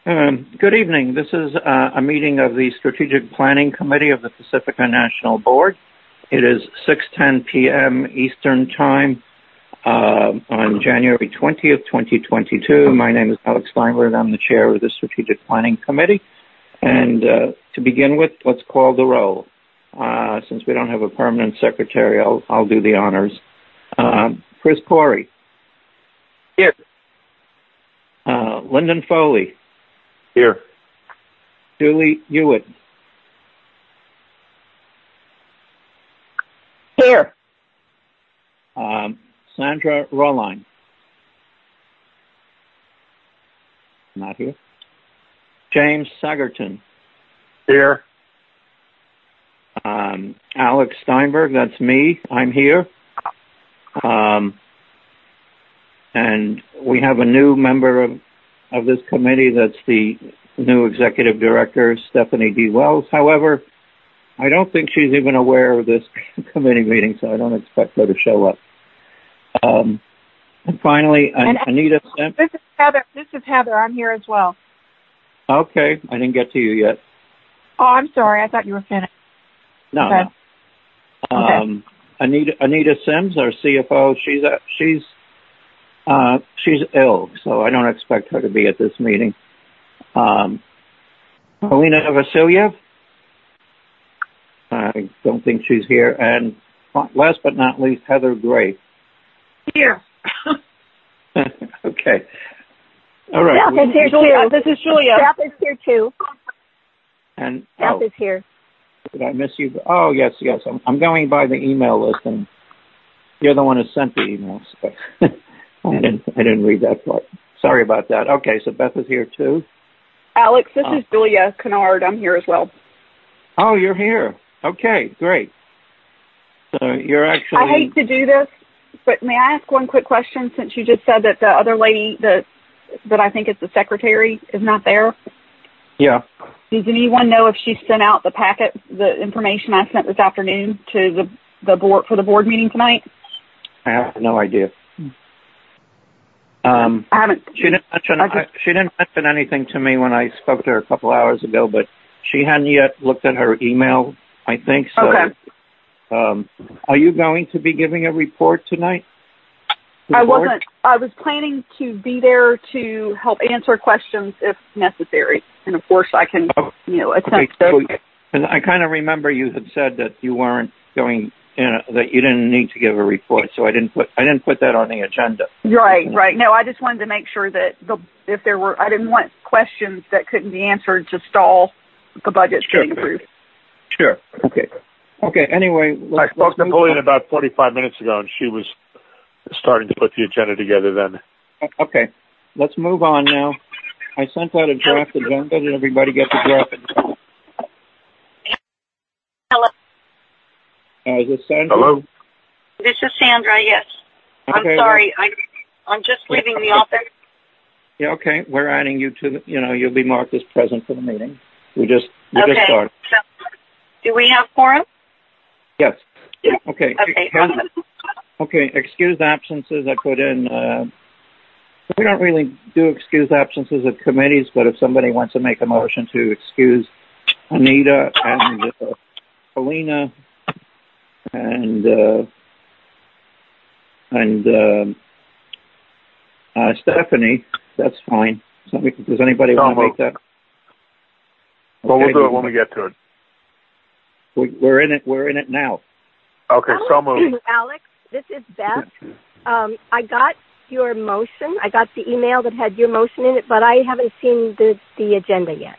Good evening. This is a meeting of the Strategic Planning Committee of the Pacifica National Board. It is 6:10 p.m. Eastern Time on January 20th, 2022. My name is Alex Steinberg. I'm the chair of the Strategic Planning Committee. And to begin with, let's call the roll. Since we don't have a permanent secretary, I'll do the honors. Chris Corey. Here. Lyndon Foley. Here. Julie Hewitt. Here. Sandra Roline. Not here. James Sagerton. Here. Alex Steinberg, that's me. I'm here. And we have a new member of this committee. That's the new executive director, Stephanie D. Wells. However, I don't think she's even aware of this committee meeting, so I don't expect her to show up. And finally, Anita Sims. This is Heather. I'm here as well. Okay, I didn't get to you yet. Oh, I'm sorry. I thought you were finished. No. Okay. No. Anita Sims, our CFO, she's ill, so I don't expect her to be at this meeting. Polina Vasilyev, I don't think she's here. And last but not least, Heather Gray. Here. Okay. All right. Beth is here too. This is Julia. Beth is here too. And Beth is here. Did I miss you? Oh, yes. I'm going by the email list, and you're the one who sent the emails. I didn't read that part. Sorry about that. Okay, so Beth is here too. Alex, this is Julia Kennard. I'm here as well. Oh, you're here. Okay, great. So you're actually... I hate to do this, but may I ask one quick question, since you just said that the other lady that I think is the secretary is not there? Yeah. Does anyone know if she sent out the packet, the information I sent this afternoon to the board for the board meeting tonight? I have no idea. I haven't. She didn't mention anything to me when I spoke to her a couple hours ago, but she hadn't yet looked at her email, I think. So, okay. Are you going to be giving a report tonight? I wasn't. I was planning to be there to help answer questions if necessary, and of course I can, attempt to. And I kind of remember you had said that you weren't going. That you didn't need to give a report, so I didn't put that on the agenda. Right. No, I just wanted to make sure that I didn't want questions that couldn't be answered to stall the budget getting approved. Sure. Okay. Anyway, I spoke to Pauline about 45 minutes ago, and she was starting to put the agenda together then. Okay. Let's move on now. I sent out a draft agenda. Did everybody get the draft agenda? Hello. Is this Sandra? Hello? This is Sandra, yes. Okay, I'm sorry. I'm just leaving the office. Yeah, okay. We're adding you to you'll be marked as present for the meeting. We just started. So, do we have quorum? Yes. Okay. Awesome. Okay, excused absences I put in. We don't really do excused absences at committees, but if somebody wants to make a motion to excuse Anita and Polina and Stephanie, that's fine. Does anybody want to make that? Well, we'll do it when we get to it. We're in it now. Okay, so moved. Alex, this is Beth. I got your motion. I got the email that had your motion in it, but I haven't seen the agenda yet.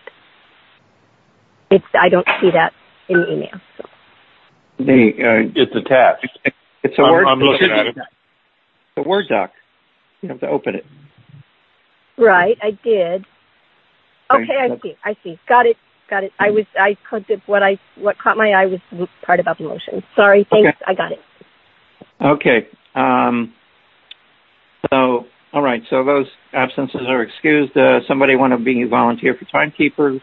I don't see that in the email. So. It's attached. It's a Word. I'm looking at it. It's a Word doc. You have to open it. Right, I did. Okay, I see. Got it. What caught my eye was the part about the motion. Sorry, thanks. Okay. I got it. Okay. So, all right. So those absences are excused. Somebody want to be a volunteer for timekeeper?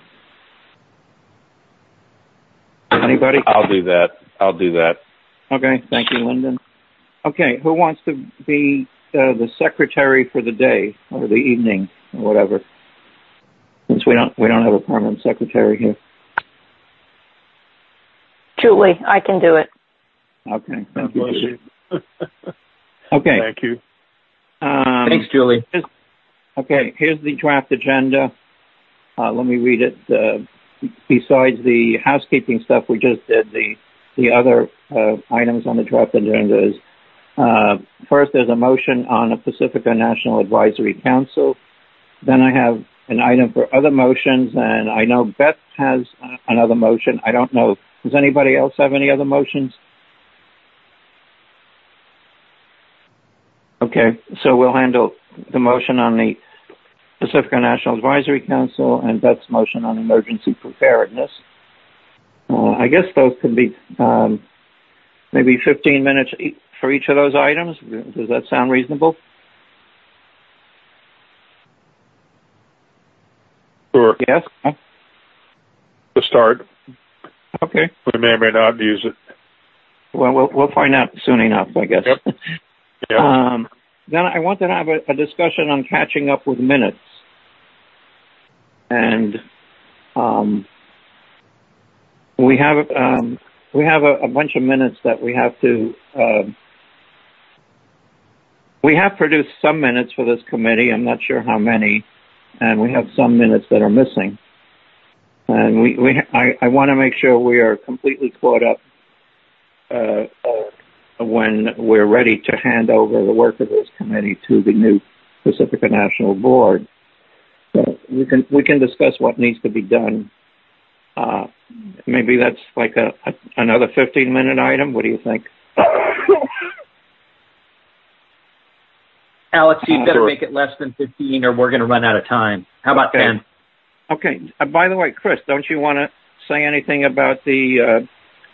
Anybody? I'll do that. Okay. Thank you, Lyndon. Okay. Who wants to be the secretary for the day or the evening or whatever? since we don't have a permanent secretary here. Julie, I can do it. Okay, thank you. Okay. Thank you. Thanks, Julie. Here's the draft agenda. Let me read it. Besides the housekeeping stuff we just did, the other items on the draft agenda is, first, there's a motion on a Pacifica National Advisory Council. Then I have an item for other motions, and I know Beth has another motion. I don't know. Does anybody else have any other motions? Okay, so we'll handle the motion on the Pacifica National Advisory Council and Beth's motion on emergency preparedness. I guess those could be maybe 15 minutes for each of those items. Does that sound reasonable? Sure. Yes? To start. Okay. We may or may not use it. Well, we'll find out soon enough, I guess. Yep. Then I wanted to have a discussion on catching up with minutes. And we have a bunch of minutes that we have to. We have produced some minutes for this committee. I'm not sure how many, and we have some minutes that are missing. And I want to make sure we are completely caught up when we're ready to hand over the work of this committee to the new Pacifica National Board. So we can discuss what needs to be done. Maybe that's like another 15-minute item. What do you think? Alex, you better make it less than 15 or we're going to run out of time. How about 10? Okay. By the way, Chris, don't you want to say anything about the...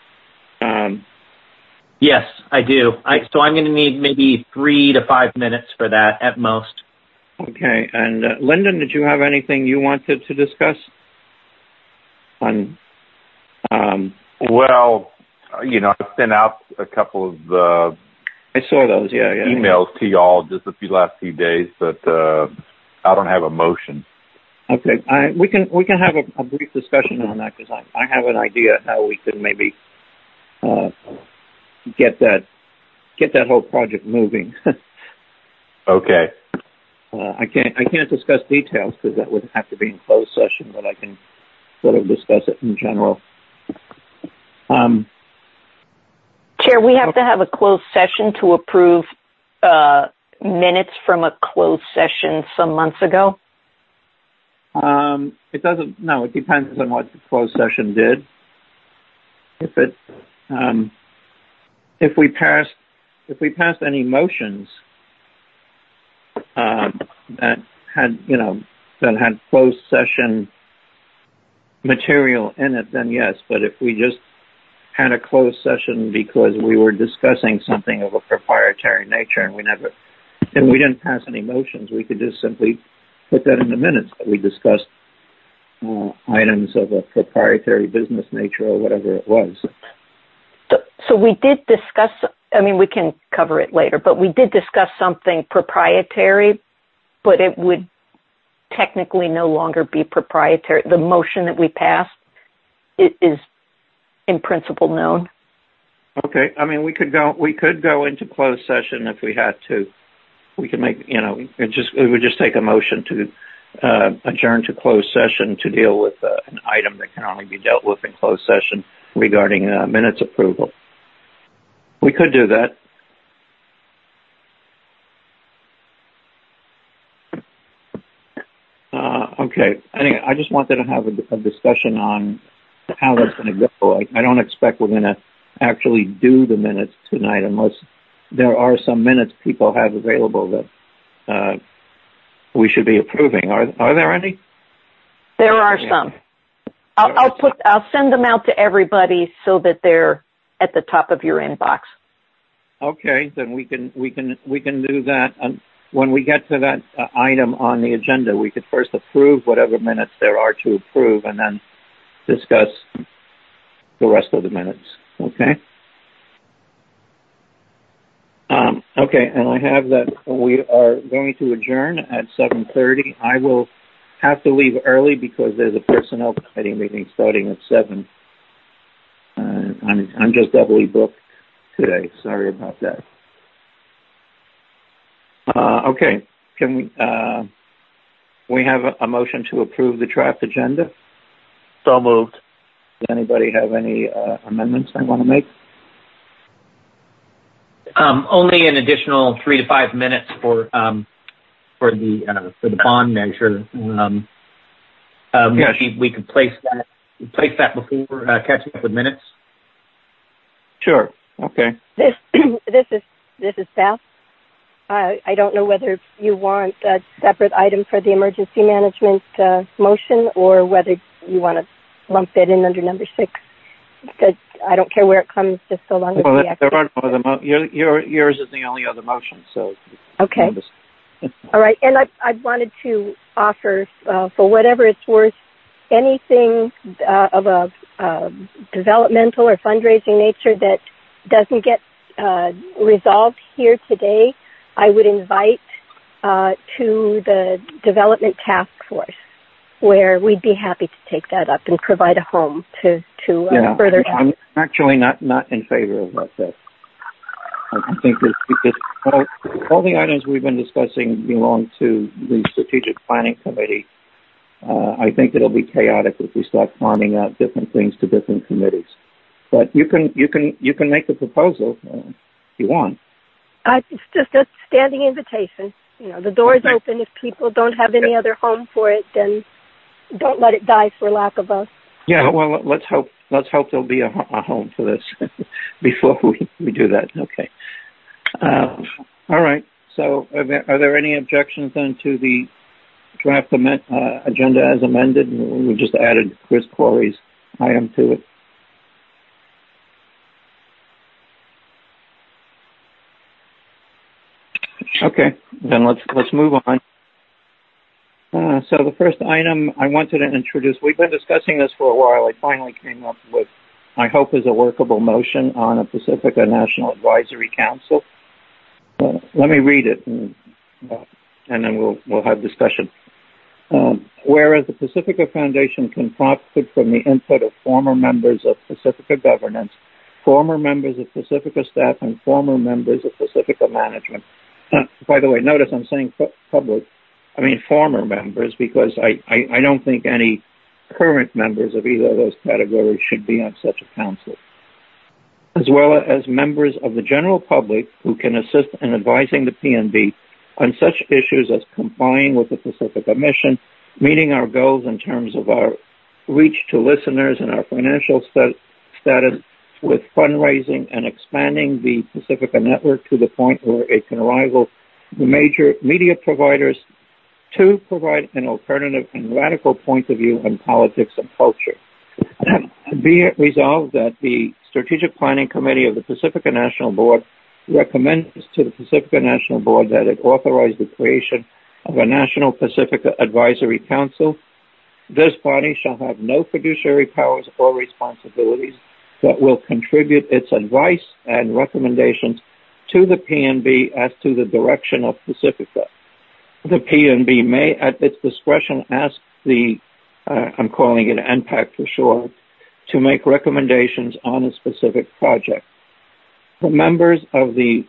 Yes, I do. So I'm going to need maybe 3 to 5 minutes for that at most. Okay. And Lyndon, did you have anything you wanted to discuss? Well, I sent out a couple of I saw those, yeah. emails to y'all just the last few days, but I don't have a motion. Okay, we can have a brief discussion on that because I have an idea how we could maybe get that whole project moving. Okay. I can't discuss details because that would have to be in closed session, but I can sort of discuss it in general. Chair, we have to have a closed session to approve minutes from a closed session some months ago. It doesn't. No, it depends on what the closed session did. If we passed any motions that had closed session material in it, then yes. But if we just had a closed session because we were discussing something of a proprietary nature and we didn't pass any motions, we could just simply put that in the minutes that we discussed items of a proprietary business nature or whatever it was. So we did discuss, we can cover it later, but we did discuss something proprietary, but it would technically no longer be proprietary. The motion that we passed is in principle known. Okay. We could go into closed session if we had to. We could make, it would just take a motion to adjourn to closed session to deal with an item that can only be dealt with in closed session regarding minutes approval. We could do that. Okay. Anyway, I just wanted to have a discussion on how that's going to go. I don't expect we're going to actually do the minutes tonight unless there are some minutes people have available that we should be approving. Are there any? There are some. I'll send them out to everybody so that they're at the top of your inbox. Okay, then we can do that. And when we get to that item on the agenda, we could first approve whatever minutes there are to approve, and then discuss the rest of the minutes. Okay. Okay, and I have that we are going to adjourn at 7:30. I will have to leave early because there's a personnel committee meeting starting at 7. I'm just doubly booked today. Sorry about that. Okay. Can we have a motion to approve the draft agenda? So moved. Does anybody have any amendments they want to make? Only an additional 3 to 5 minutes for the bond measure. Yes. We could place that before catching up with minutes. Sure. Okay. This is Beth. I don't know whether you want a separate item for the emergency management motion or whether you want to lump it in under number 6. I don't care where it comes, just so long as well, the there are no other yours is the only other motion, so okay. All right, and I wanted to offer, for whatever it's worth, anything of a developmental or fundraising nature that doesn't get resolved here today, I would invite to the development task force, where we'd be happy to take that up and provide a home to further. I'm actually not in favor of that. I think that all the items we've been discussing belong to the Strategic Planning Committee. I think it'll be chaotic if we start farming out different things to different committees. But you can make the proposal if you want. It's just a standing invitation. The door is open. If people don't have any other home for it, then don't let it die for lack of us. Yeah, well, let's hope there'll be a home for this before we do that. Okay. All right. So are there any objections then to the draft agenda as amended? We just added Chris Corey's item to it. Okay, then let's move on. So the first item I wanted to introduce, we've been discussing this for a while. I finally came up with, I hope, is a workable motion on a Pacifica National Advisory Council. Let me read it, and then we'll have discussion. Whereas the Pacifica Foundation can profit from the input of former members of Pacifica governance, former members of Pacifica staff, and former members of Pacifica management. By the way, notice I'm saying former members, because I don't think any current members of either of those categories should be on such a council, as well as members of the general public who can assist in advising the PNB on such issues as complying with the Pacifica mission, meeting our goals in terms of our reach to listeners and our financial status with fundraising, and expanding the Pacifica network to the point where it can rival the major media providers to provide an alternative and radical point of view on politics and culture. Be it resolved that the Strategic Planning Committee of the Pacifica National Board recommends to the Pacifica National Board that it authorize the creation of a National Pacifica Advisory Council. This body shall have no fiduciary powers or responsibilities, but will contribute its advice and recommendations to the PNB as to the direction of Pacifica. The PNB may, at its discretion, ask the, I'm calling it NPAC for short, to make recommendations on a specific project. The members of the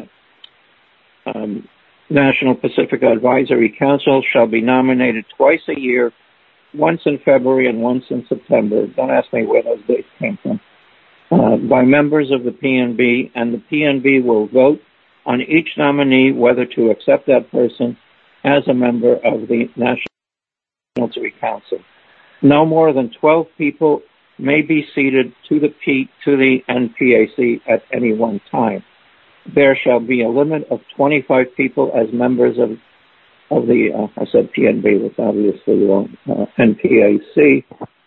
National Pacifica Advisory Council shall be nominated twice a year, once in February and once in September. Don't ask me where those dates came from. By members of the PNB, and the PNB will vote on each nominee whether to accept that person as a member of the National Advisory Council. No more than 12 people may be seated to the NPAC at any one time. There shall be a limit of 25 people as members of the, I said PNB, that's obviously wrong, NPAC.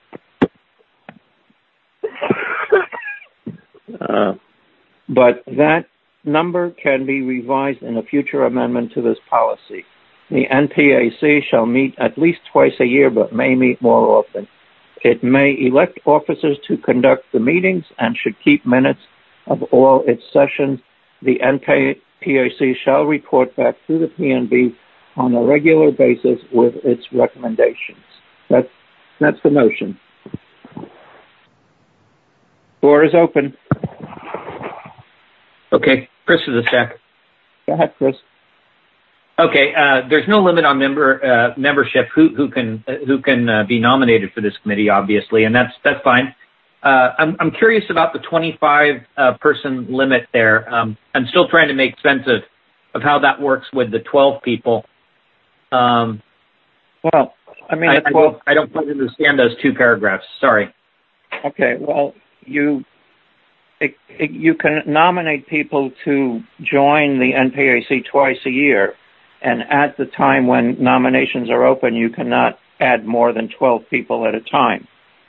But that number can be revised in a future amendment to this policy. The NPAC shall meet at least twice a year, but may meet more often. It may elect officers to conduct the meetings and should keep minutes of all its sessions. The NPAC shall report back to the PNB on a regular basis with its recommendations. That's the motion. Floor is open. Okay, Chris is a sec. Go ahead, Chris. Okay, there's no limit on membership who can be nominated for this committee, obviously, and that's fine. I'm curious about the 25 person limit there. I'm still trying to make sense of how that works with the 12 people. Well, I mean, I don't quite understand those two paragraphs. Sorry. Okay, well, you can nominate people to join the NPAC twice a year, and at the time when nominations are open, you cannot add more than 12 people at a time.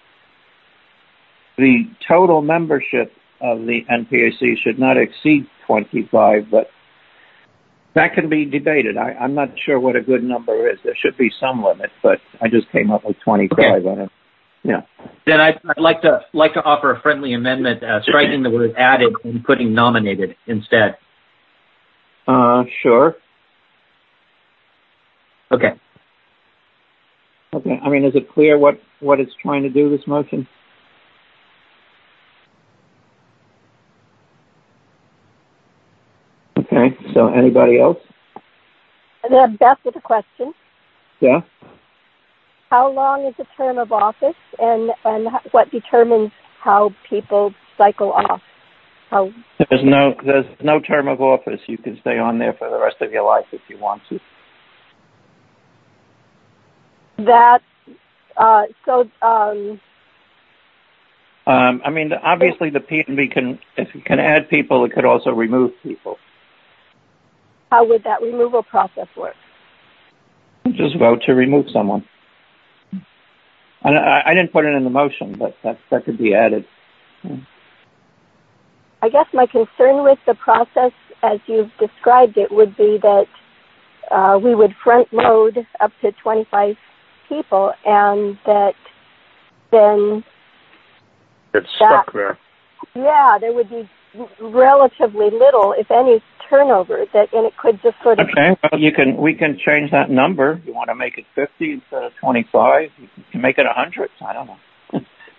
The total membership of the NPAC should not exceed 25, but that can be debated. I'm not sure what a good number is. There should be some limit, but I just came up with 25 on it. Yeah. Then I'd like to offer a friendly amendment, striking the word added and putting nominated instead. Sure. Okay. Okay. I mean, is it clear what it's trying to do, this motion? Okay. So anybody else? Beth with a question. Yeah. How long is the term of office, and what determines how people cycle off? There's no term of office. You can stay on there for the rest of your life if you want to. I mean, obviously the P&B if it can add people, it could also remove people. How would that removal process work? Just vote to remove someone. I didn't put it in the motion, but that could be added. I guess my concern with the process, as you've described it, would be that we would front load up to 25 people, and that then it's stuck there. Yeah, there would be relatively little, if any, turnover, and it could just sort of... Okay, well, we can change that number. You want to make it 50 instead of 25? You can make it 100. I don't know.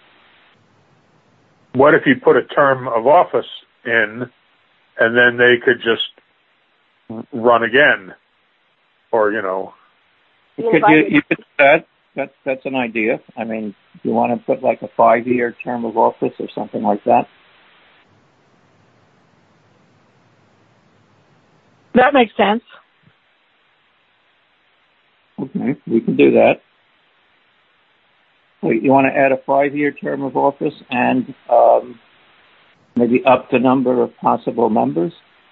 What if you put a term of office in, and then they could just run again? Or, you could do that. That's an idea. I mean, you want to put like a 5-year term of office or something like that? That makes sense. Okay, we can do that. So you want to add a 5-year term of office and maybe up the number of possible members?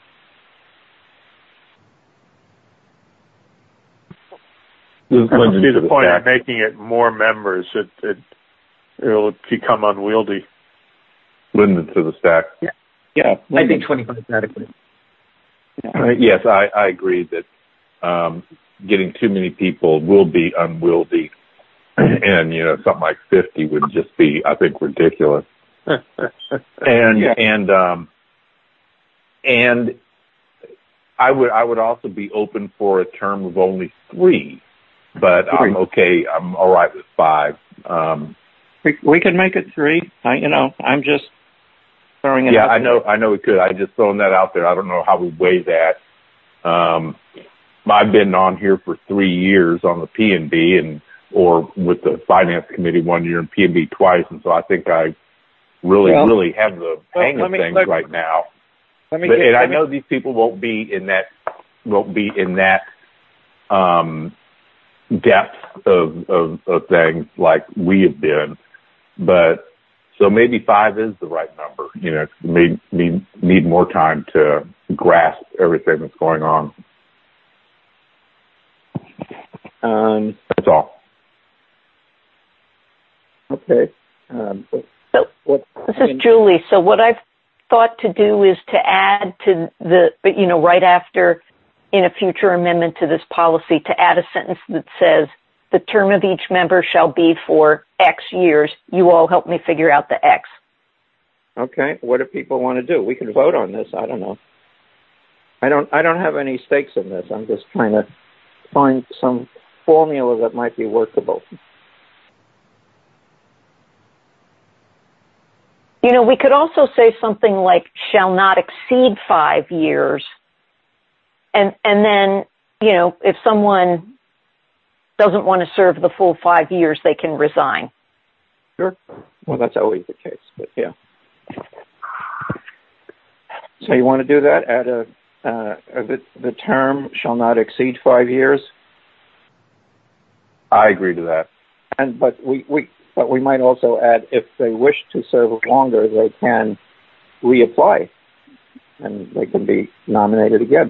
I don't see the point of making it more members. It'll become unwieldy. Limited to the stack. Yeah. I think 25 is adequate. Yeah. Yes, I agree that getting too many people will be unwieldy, and something like 50 would just be, I think, ridiculous. And I would also be open for a term of only 3, but I'm okay. I'm all right with 5. We can make it 3. I'm just throwing it out. Yeah, I know we could. I just throwing that out there. I don't know how we weigh that. I've been on here for 3 years on the P&B or with the finance committee 1 year and P&B twice, and so I think I really have the hang of things right now. I know these people won't be in that depth of things like we have been, but so maybe 5 is the right number. Need more time to grasp everything that's going on. That's all. Okay. This is Julie. So what I've thought to do is to add to right after, in a future amendment to this policy, to add a sentence that says, the term of each member shall be for X years. You all help me figure out the X. Okay. What do people want to do? We can vote on this. I don't know. I don't have any stakes in this. I'm just trying to find some formula that might be workable. We could also say something like shall not exceed 5 years. And then, if someone doesn't want to serve the full 5 years, they can resign. Sure. Well, that's always the case, but yeah. So you want to do that? Add the term shall not exceed 5 years? I agree to that. But we might also add, if they wish to serve longer, they can reapply, and they can be nominated again.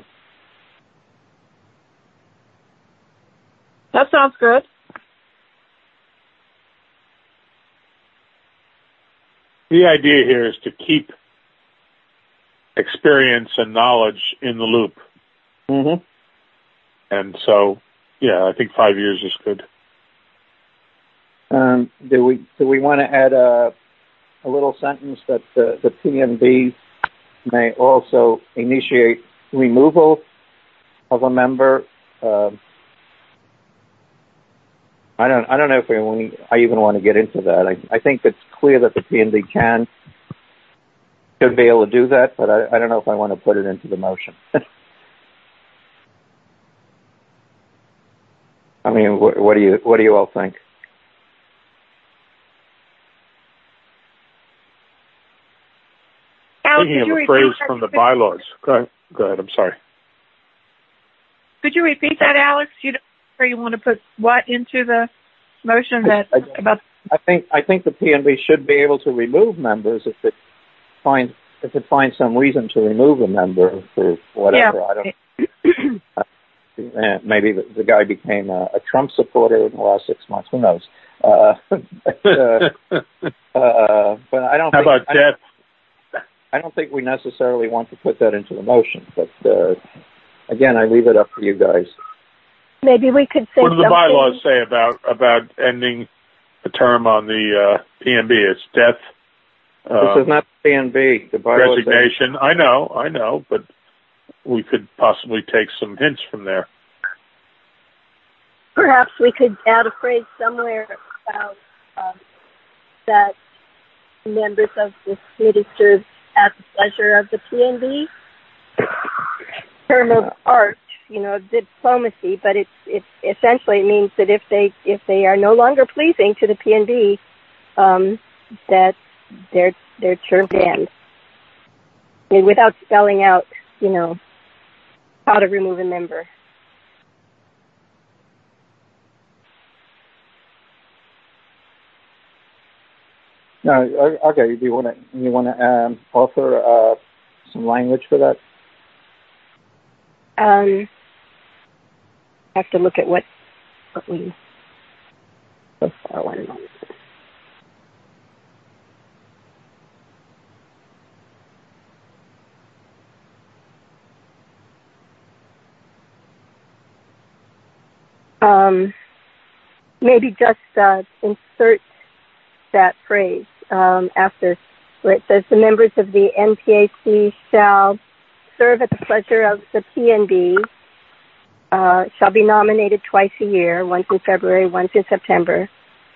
That sounds good. The idea here is to keep experience and knowledge in the loop. Mm-hmm. And so, yeah, I think 5 years is good. Do we want to add a little sentence that the PNB may also initiate removal of a member? I don't know if I even want to get into that. I think it's clear that the PNB should be able to do that, but I don't know if I want to put it into the motion. I mean, what do you all think? Thinking of a phrase from the bylaws. Go ahead. I'm sorry. Could you repeat that, Alex? You want to put what into the motion about? I think the PNB should be able to remove members if it finds some reason to remove a member for whatever. Yeah. I don't. Maybe the guy became a Trump supporter in the last 6 months. Who knows? But I don't. How about death? I don't think we necessarily want to put that into the motion, but again, I leave it up to you guys. Maybe we could say. What do the bylaws say about ending the term on the PNB? It's death. This is not PNB. The bylaws resignation. I know, but we could possibly take some hints from there. Perhaps we could add a phrase somewhere about that members of this committee serve at the pleasure of the PNB. Term of art, diplomacy, but it essentially means that if they are no longer pleasing to the PNB, that their term ends. Without spelling out, how to remove a member. No, okay. Do you want to offer some language for that? I have to look at what we. One moment. Maybe just insert that phrase after where it says the members of the NPAC shall serve at the pleasure of the PNB, shall be nominated twice a year, once in February, once in September,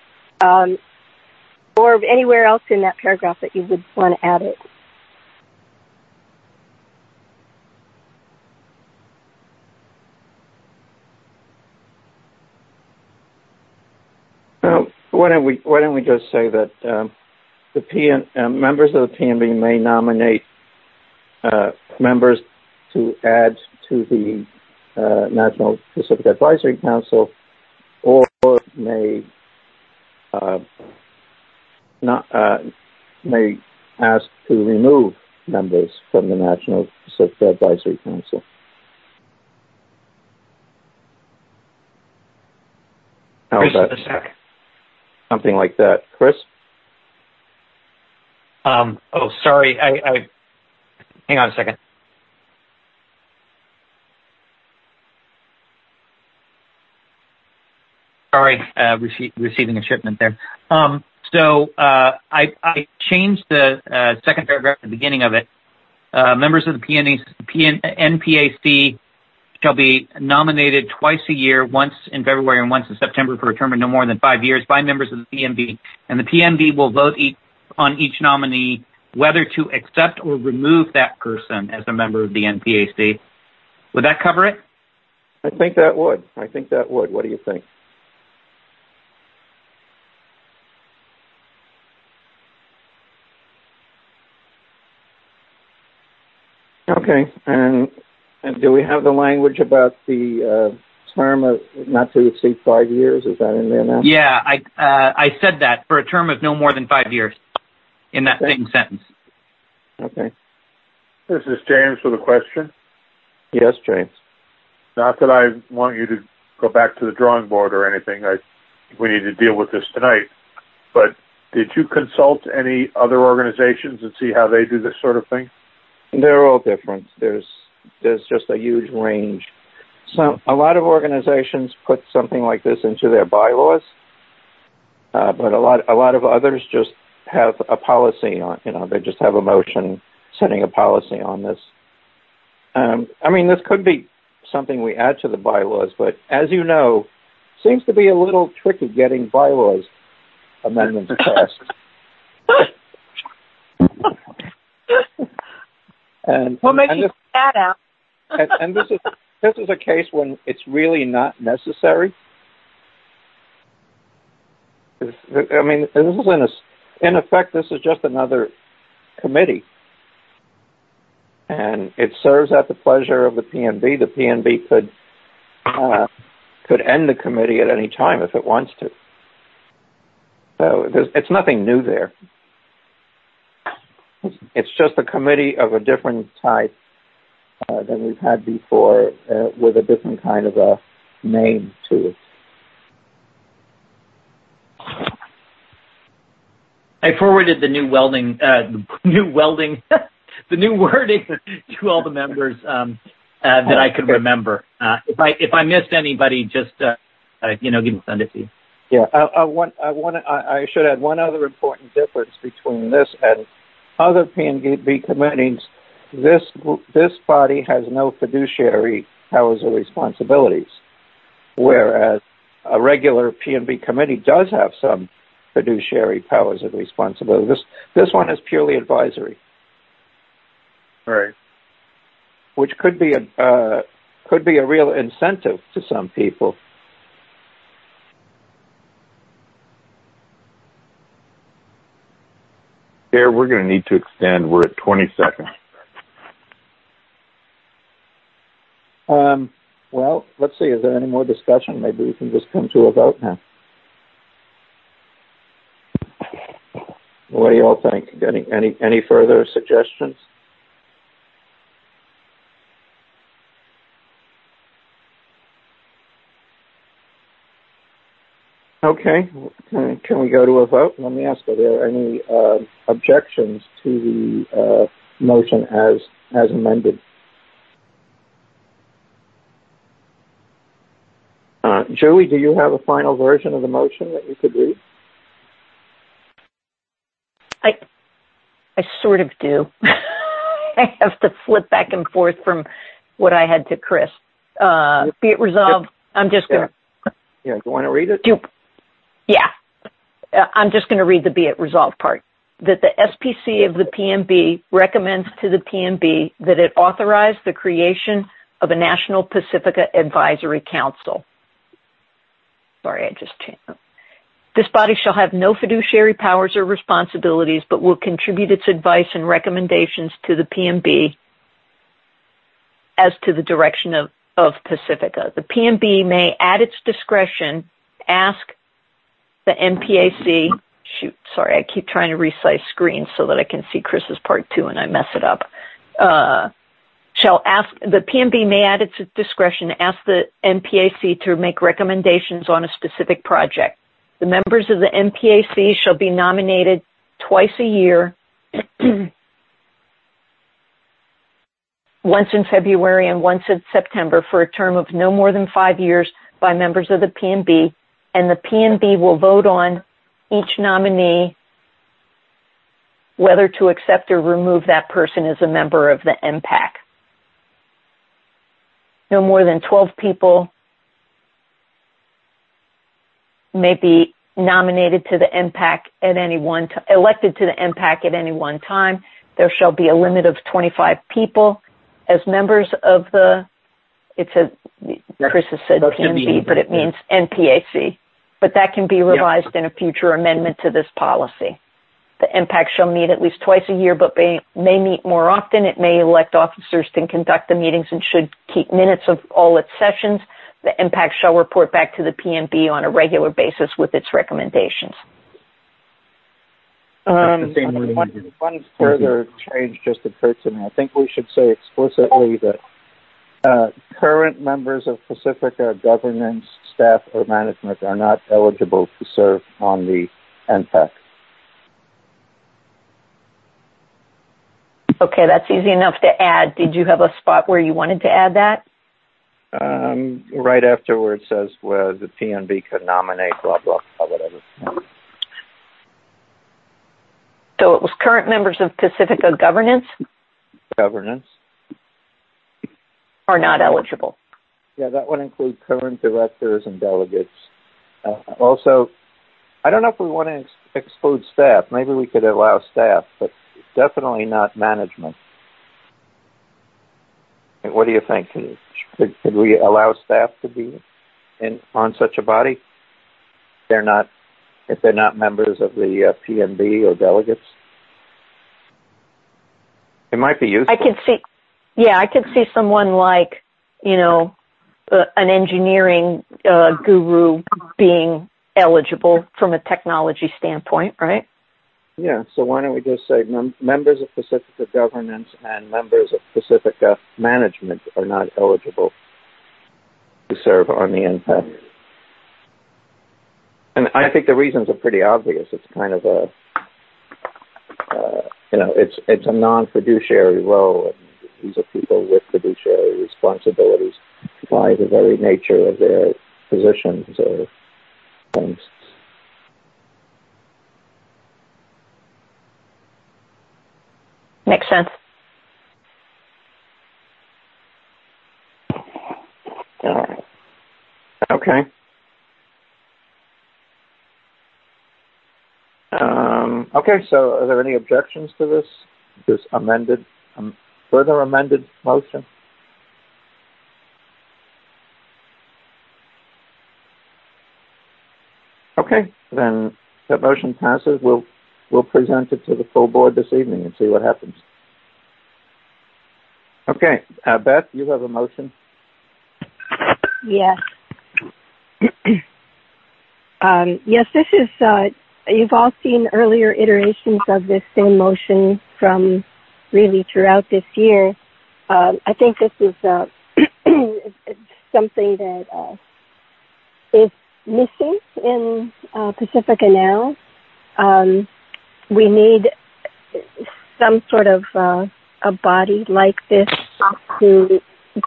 or anywhere else in that paragraph that you would want to add it. Why don't we just say that the members of the PNB may nominate members to add to the National Pacific Advisory Council, or may may ask to remove members from the National Pacific Advisory Council. How about something like that, Chris? Sorry. I hang on a second. Sorry, receiving a shipment there. So I changed the second paragraph at the beginning of it. Members of the NPAC shall be nominated twice a year, once in February and once in September for a term of no more than 5 years by members of the PMB. And the PMB will vote on each nominee whether to accept or remove that person as a member of the NPAC. Would that cover it? I think that would. What do you think? Okay, and do we have the language about the term of not to exceed 5 years? Is that in there now? Yeah, I said that, for a term of no more than 5 years in that same sentence. Okay. This is James with a question. Yes, James. Not that I want you to go back to the drawing board or anything. We need to deal with this tonight. But did you consult any other organizations and see how they do this sort of thing? They're all different. There's just a huge range. So a lot of organizations put something like this into their bylaws, but a lot of others just have a policy on. They just have a motion setting a policy on this. This could be something we add to the bylaws, but as you know, seems to be a little tricky getting bylaws amendments passed. We'll make that out. and this is a case when it's really not necessary. This is in effect, this is just another committee, and it serves at the pleasure of the PNB. The PNB could end the committee at any time if it wants to. So it's nothing new there. It's just a committee of a different type than we've had before, with a different kind of a name to it. I forwarded the new wording to all the members that I could remember. If I missed anybody, just send it to you. Yeah, I should add one other important difference between this and other PNB committees. This body has no fiduciary powers or responsibilities, whereas a regular PNB committee does have some fiduciary powers and responsibilities. This one is purely advisory, right? Which could be a real incentive to some people. Chair, we're going to need to extend. We're at 20 seconds. Well, let's see. Is there any more discussion? Maybe we can just come to a vote now. What do you all think? Any further suggestions? Okay. Can we go to a vote? Let me ask, are there any objections to the motion as amended? Julie, do you have a final version of the motion that you could read? I sort of do. I have to flip back and forth from what I had to Chris. Be it resolved. Yep. I'm just going to... Yeah, you want to read it? I'm just going to read the be it resolved part. That the SPC of the PMB recommends to the PMB that it authorize the creation of a National Pacifica Advisory Council. Sorry, I just changed. This body shall have no fiduciary powers or responsibilities, but will contribute its advice and recommendations to the PMB as to the direction of Pacifica. The PMB may, at its discretion, ask the NPAC, I keep trying to resize screens so that I can see Chris's part too and I mess it up. The PMB may, at its discretion, ask the NPAC to make recommendations on a specific project. The members of the NPAC shall be nominated twice a year, once in February and once in September, for a term of no more than 5 years by members of the PMB, and the PMB will vote on each nominee whether to accept or remove that person as a member of the MPAC. no more than 12 people may be nominated to the MPAC at any one time, elected to the MPAC at any one time. There shall be a limit of 25 people as members of it says, Chris has said PNB, but it means NPAC. But that can be revised in a future amendment to this policy. The MPAC shall meet at least twice a year, but may meet more often. It may elect officers to conduct the meetings and should keep minutes of all its sessions. The MPAC shall report back to the PNB on a regular basis with its recommendations. One further change just occurred to me. I think we should say explicitly that current members of Pacifica governance, staff, or management are not eligible to serve on the NPAC. Okay, that's easy enough to add. Did you have a spot where you wanted to add that? Right after where it says where the PNB could nominate, blah, blah, blah, whatever. So it was current members of Pacifica governance? Governance. Are not eligible. Yeah, that would include current directors and delegates. Also, I don't know if we want to exclude staff. Maybe we could allow staff, but definitely not management. What do you think? Could we allow staff to be on such a body? If they're not members of the PNB or delegates? It might be useful. I could see someone like, an engineering guru being eligible from a technology standpoint, right? Yeah, so why don't we just say members of Pacifica governance and members of Pacifica management are not eligible to serve on the NPAC. And I think the reasons are pretty obvious. It's kind of it's a non-fiduciary role. And these are people with fiduciary responsibilities by the very nature of their positions or things. Makes sense. All right. Okay. Okay, so are there any objections to this further amended motion? Okay, then that motion passes. We'll present it to the full board this evening and see what happens. Okay, Beth, you have a motion? Yes. Yes, this is, you've all seen earlier iterations of this same motion from really throughout this year. I think this is something that is missing in Pacifica now. We need some sort of a body like this to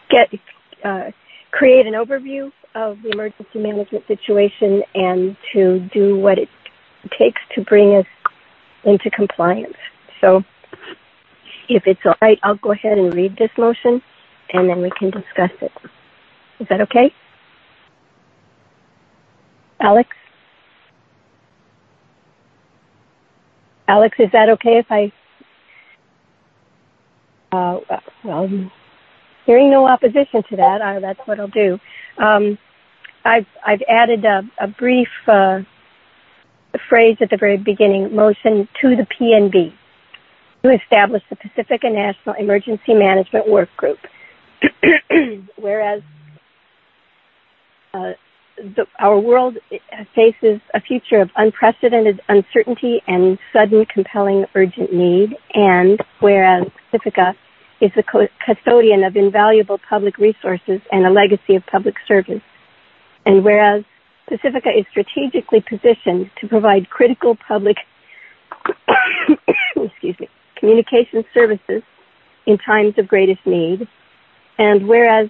create an overview of the emergency management situation and to do what it takes to bring us into compliance. So if it's all right, I'll go ahead and read this motion and then we can discuss it. Is that okay? Alex? Alex, is that okay if I... well, hearing no opposition to that, that's what I'll do. I've added a brief phrase at the very beginning, motion to the PNB to establish the Pacifica National Emergency Management Work Group. Whereas our world faces a future of unprecedented uncertainty and sudden, compelling, urgent need, and whereas Pacifica is the custodian of invaluable public resources and a legacy of public service, and whereas Pacifica is strategically positioned to provide critical public communication services in times of greatest need, and whereas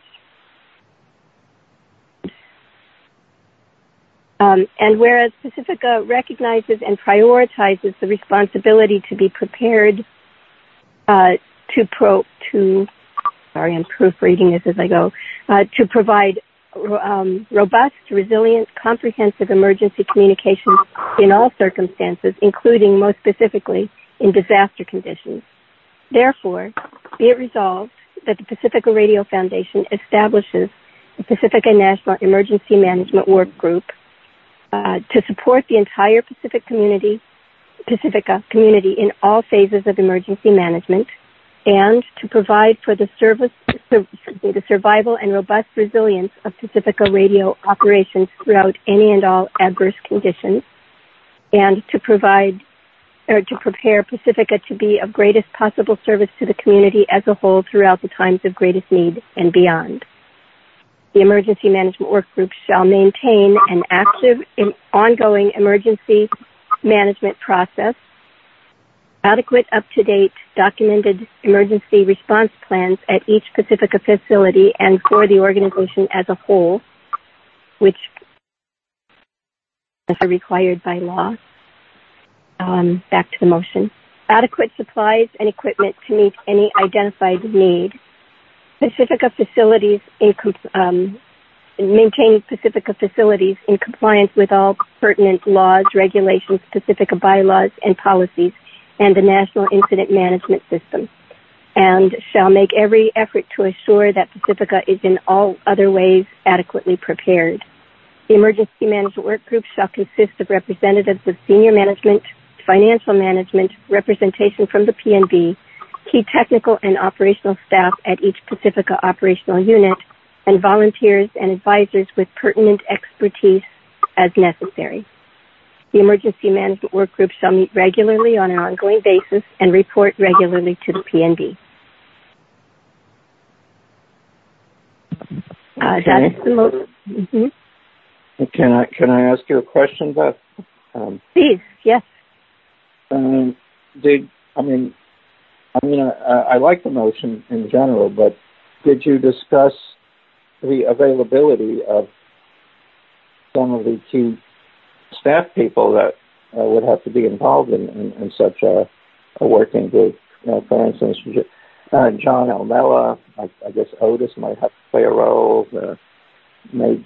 Pacifica recognizes and prioritizes the responsibility to be prepared to sorry, I'm proofreading this as I go, to provide robust, resilient, comprehensive emergency communications in all circumstances, including, most specifically, in disaster conditions. Therefore, be it resolved that the Pacifica Radio Foundation establishes the Pacifica National Emergency Management Work Group to support the entire Pacifica community in all phases of emergency management, and to provide for the survival and robust resilience of Pacifica radio operations throughout any and all adverse conditions, and to prepare Pacifica to be of greatest possible service to the community as a whole throughout the times of greatest need and beyond. The Emergency Management Work Group shall maintain an active and ongoing emergency management process, adequate, up-to-date, documented emergency response plans at each Pacifica facility and for the organization as a whole, which are required by law. Back to the motion. Adequate supplies and equipment to meet any identified need. Pacifica facilities maintain Pacifica facilities in compliance with all pertinent laws, regulations, Pacifica bylaws, and policies, and the National Incident Management System, and shall make every effort to assure that Pacifica is in all other ways adequately prepared. The Emergency Management Work Group shall consist of representatives of senior management, financial management, representation from the PNB, key technical and operational staff at each Pacifica operational unit, and volunteers and advisors with pertinent expertise as necessary. The Emergency Management Work Group shall meet regularly on an ongoing basis and report regularly to the PNB. That's the most. Mm-hmm. Can I ask you a question, Beth? Please, yes. I like the motion in general, but did you discuss the availability of some of the key staff people that would have to be involved in such a working group? For instance, John Almella, I guess Otis might have to play a role. Maybe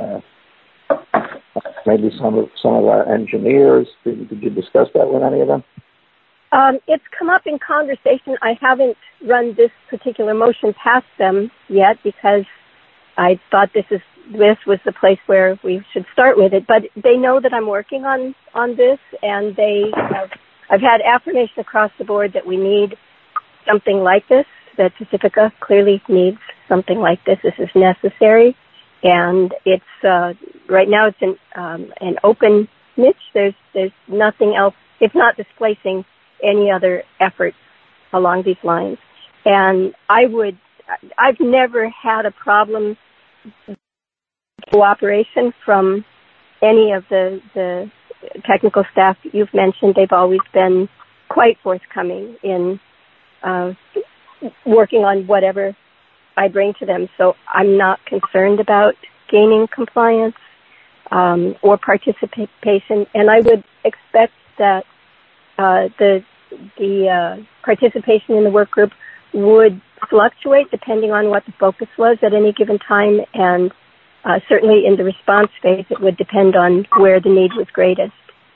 some of our engineers. Did you discuss that with any of them? It's come up in conversation. I haven't run this particular motion past them yet because I thought this was the place where we should start with it. But they know that I'm working on this, and I've had affirmation across the board that we need something like this, that Pacifica clearly needs something like this. This is necessary, and it's right now it's an open niche. There's nothing else. It's not displacing any other efforts along these lines. And I've never had a problem cooperation from any of the technical staff that you've mentioned. They've always been quite forthcoming in working on whatever I bring to them. So I'm not concerned about gaining compliance or participation. And I would expect that the participation in the work group would fluctuate depending on what the focus was at any given time, and certainly in the response phase it would depend on where the need was greatest.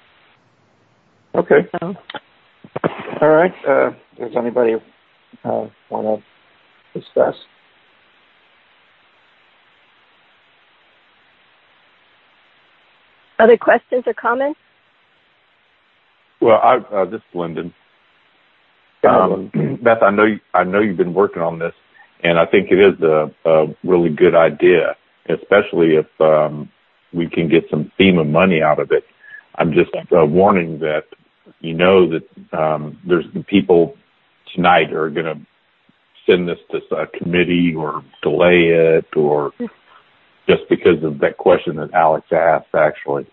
Okay. So. All right. Does anybody want to discuss? Other questions or comments? Well, this is Lyndon. Beth, I know you've been working on this, and I think it is a really good idea, especially if we can get some FEMA money out of it. I'm just warning that that there's the people tonight are going to send this to a committee or delay it, or just because of that question that Alex asked, actually.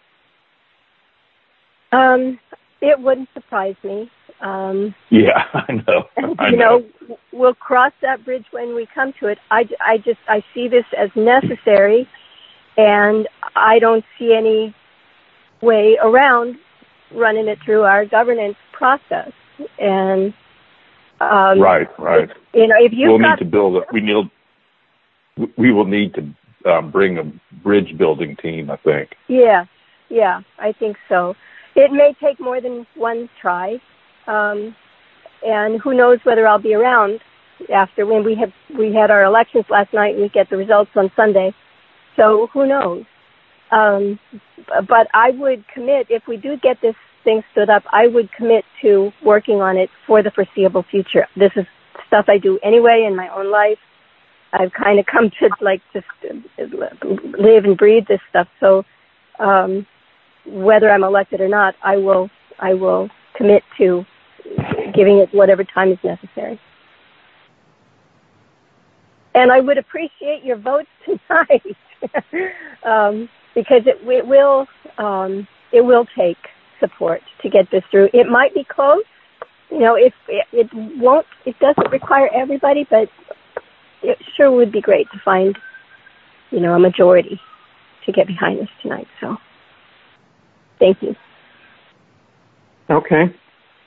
It wouldn't surprise me. Yeah, I know. We'll cross that bridge when we come to it. I see this as necessary, and I don't see any way around running it through our governance process. And Right. If you've need to build it. We will need to bring a bridge building team, I think. Yeah, I think so. It may take more than one try, and who knows whether I'll be around after when we had our elections last night and we get the results on Sunday. So who knows? But I would commit, if we do get this thing stood up, I would commit to working on it for the foreseeable future. This is stuff I do anyway in my own life. I've kind of come to just live and breathe this stuff. So whether I'm elected or not, I will commit to giving it whatever time is necessary. And I would appreciate your votes tonight because it will take support to get this through. It might be close, it doesn't require everybody, but it sure would be great to find, a majority to get behind this tonight. So, thank you. Okay.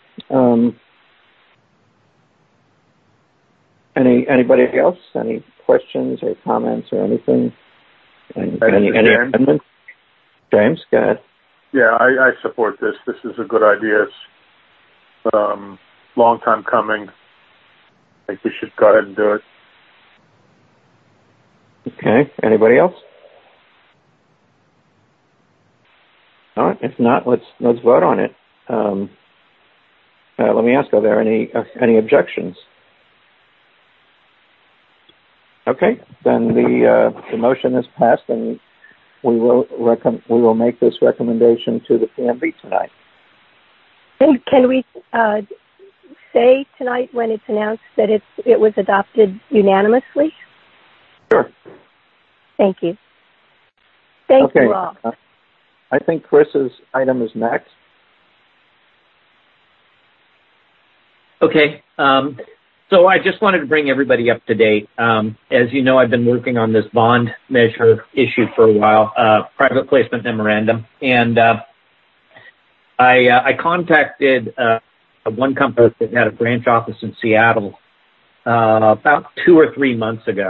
Anybody else? Any questions or comments or anything? Any amendments? James, go ahead. Yeah, I support this. This is a good idea. It's long time coming. I think we should go ahead and do it. Okay. Anybody else? All right. If not, let's vote on it. Let me ask: are there any objections? Okay. Then the motion is passed, and we will make this recommendation to the PMB tonight. And can we say tonight when it's announced that it was adopted unanimously? Sure. Thank you. Thank you all. I think Chris's item is next. Okay. So I just wanted to bring everybody up to date. As you know, I've been working on this bond measure issue for a while, private placement memorandum. And I contacted one company that had a branch office in Seattle about 2 or 3 months ago.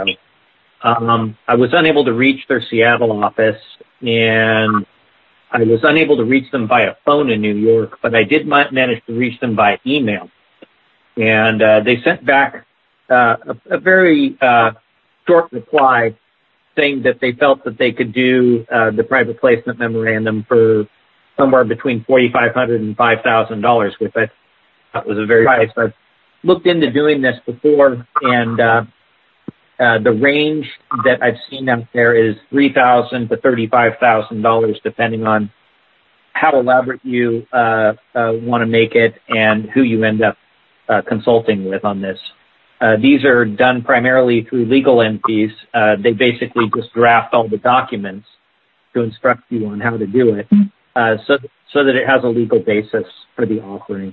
I was unable to reach their Seattle office, and I was unable to reach them via phone in New York, but I did manage to reach them by email. And they sent back a very short reply saying that they felt that they could do the private placement memorandum for somewhere between $4,500 and $5,000, which I thought was a very high. So I've looked into doing this before, and the range that I've seen out there is $3,000 to $35,000, depending on how elaborate you want to make it and who you end up consulting with on this. These are done primarily through legal entities. They basically just draft all the documents to instruct you on how to do it, so that it has a legal basis for the offering.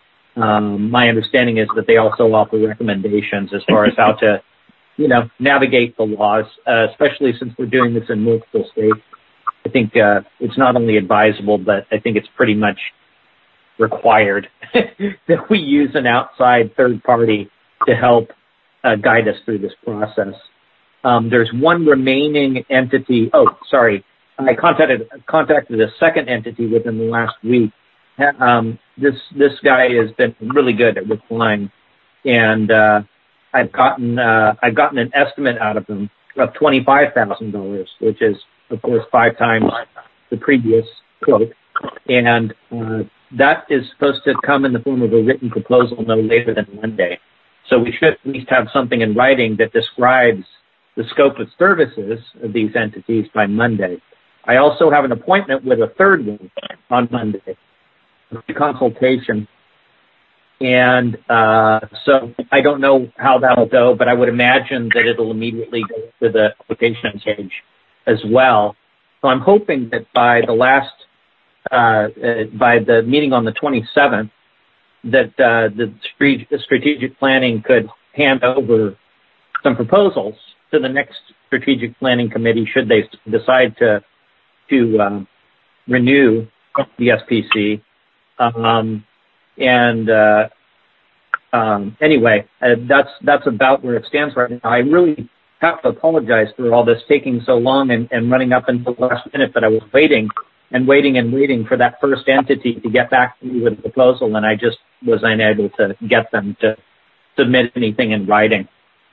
My understanding is that they also offer recommendations as far as how to, navigate the laws, especially since we're doing this in multiple states. I think it's not only advisable, but I think it's pretty much required that we use an outside third party to help guide us through this process. There's one remaining entity. Oh, sorry. I contacted a second entity within the last week. This guy has been really good at replying, and I've gotten an estimate out of him of $25,000, which is of course 5 times the previous quote, and that is supposed to come in the form of a written proposal no later than Monday. So we should at least have something in writing that describes the scope of services of these entities by Monday. I also have an appointment with a third one on Monday, a consultation. And so I don't know how that'll go, but I would imagine that it'll immediately go to the quotation stage as well. So I'm hoping that by the meeting on the 27th, that the strategic planning could hand over some proposals to the next strategic planning committee should they decide to renew the SPC. And anyway, that's about where it stands right now. I really have to apologize for all this taking so long and running up until the last minute, but I was waiting for that first entity to get back to me with a proposal, and I just was unable to get them to submit anything in writing.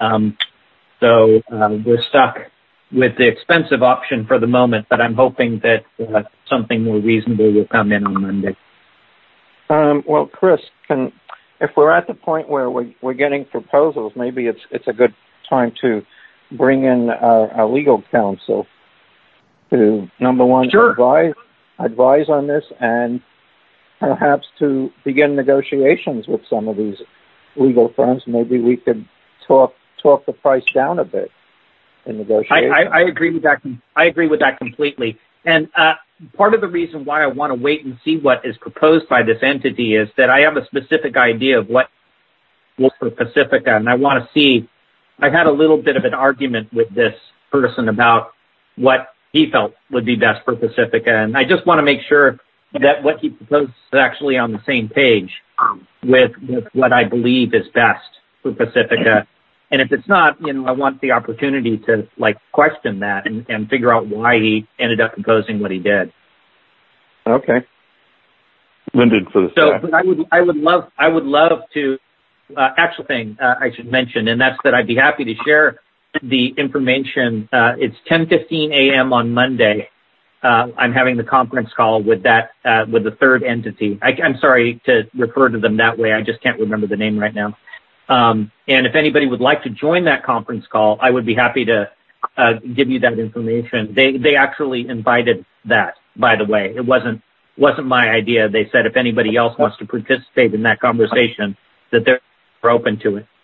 So we're stuck with the expensive option for the moment, but I'm hoping that something more reasonable will come in on Monday. Well, Chris, if we're at the point where we're getting proposals, maybe it's a good time to bring in our legal counsel to, number one, sure, advise on this, and perhaps to begin negotiations with some of these legal firms. Maybe we could talk the price down a bit in negotiations. I agree with that. I agree with that completely. And part of the reason why I want to wait and see what is proposed by this entity is that I have a specific idea of what works for Pacifica, and I want to see. I had a little bit of an argument with this person about what he felt would be best for Pacifica, and I just want to make sure that what he proposed is actually on the same page with what I believe is best for Pacifica. And if it's not, I want the opportunity to question that and figure out why he ended up proposing what he did. Okay. Lyndon for the staff. But I would love to. Actual thing I should mention, and that's that I'd be happy to share the information. It's 10:15 a.m. on Monday. I'm having the conference call with the third entity. I'm sorry to refer to them that way. I just can't remember the name right now. And if anybody would like to join that conference call, I would be happy to give you that information. They actually invited that, by the way. It wasn't my idea. They said if anybody else wants to participate in that conversation, that they're open to it.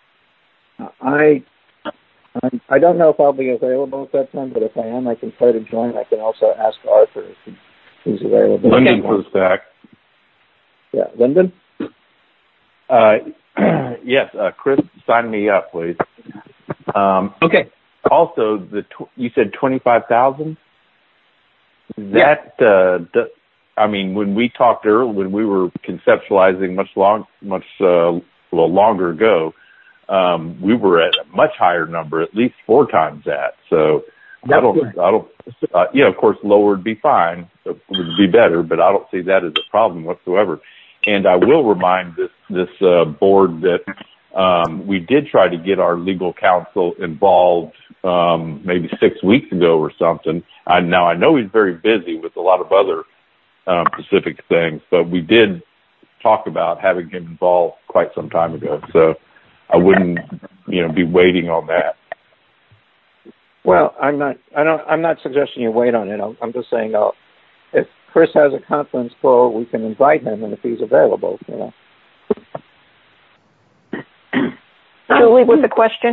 I don't know if I'll be available at that time, but if I am, I can try to join. I can also ask Arthur if he's available. Lyndon for the stack. Yeah, Lyndon? Yes, Chris, sign me up, please. Okay. Also, you said 25,000. Yeah. When we talked earlier, when we were conceptualizing much longer ago, we were at a much higher number, at least 4 times that. So of course, lower would be fine, it would be better, but I don't see that as a problem whatsoever. And I will remind this board that we did try to get our legal counsel involved maybe 6 weeks ago or something. I know he's very busy with a lot of other Pacific things, but we did talk about having him involved quite some time ago. So I wouldn't, be waiting on that. Well, I'm not suggesting you wait on it. I'm just saying, if Chris has a conference call, we can invite him, and if he's available, Julie, with a question?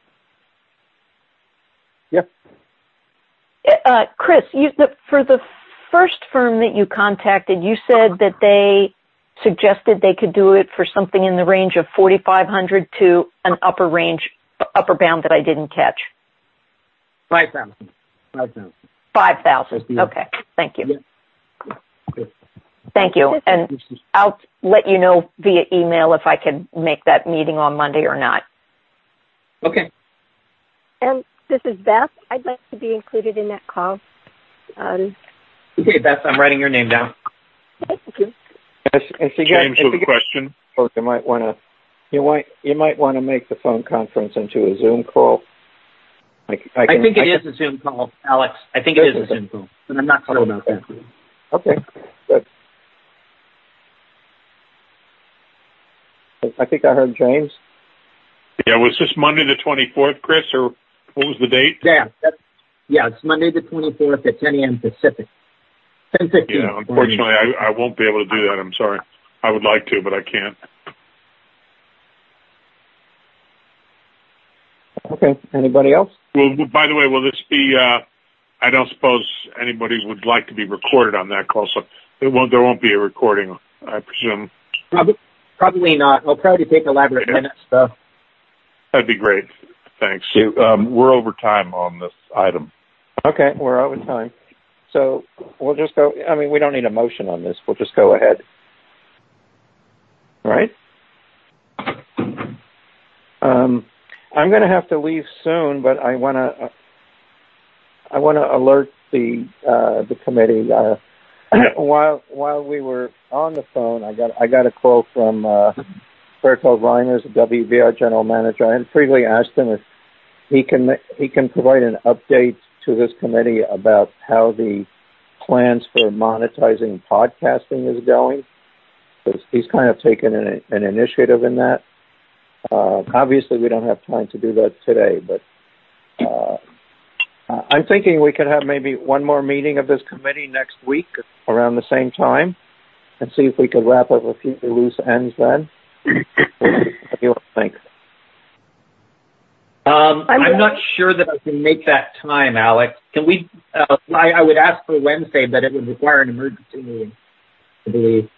Yeah. Chris, for the first firm that you contacted, you said that they suggested they could do it for something in the range of $4,500 to an upper bound that I didn't catch. 5,000. 5,000. Okay. Thank you. Yeah. Thank you. And I'll let you know via email if I can make that meeting on Monday or not. Okay. And this is Beth. I'd like to be included in that call. Okay, Beth, I'm writing your name down. Thank you. James with a question. You might want to make the phone conference into a Zoom call. I think it is a Zoom call, Alex. I think it is a Zoom call, but I'm not sure about that. Okay, good. I think I heard James. Yeah, was this Monday the 24th, Chris, or what was the date? Yeah, it's Monday the 24th at 10 a.m. Pacific. 10:15. Yeah, unfortunately, I won't be able to do that. I'm sorry. I would like to, but I can't. Okay. Anybody else? Well, by the way, will this be, I don't suppose anybody would like to be recorded on that call, so there won't be a recording, I presume. Probably not. I'll try to take elaborate minutes, though. That'd be great. Thanks. We're over time on this item. Okay, we're over time. So we'll just go, we don't need a motion on this. We'll just go ahead. All right? I'm going to have to leave soon, but I want to alert the committee. While we were on the phone, I got a call from Bertold Reiners, the WBR general manager. I had previously asked him if he can provide an update to this committee about how the plans for monetizing podcasting is going. Because he's kind of taken an initiative in that. Obviously, we don't have time to do that today, but I'm thinking we could have maybe one more meeting of this committee next week around the same time and see if we could wrap up a few loose ends then. What do you think? I'm not sure that I can make that time, Alex. Can we? I would ask for Wednesday, but it would require an emergency meeting, I believe.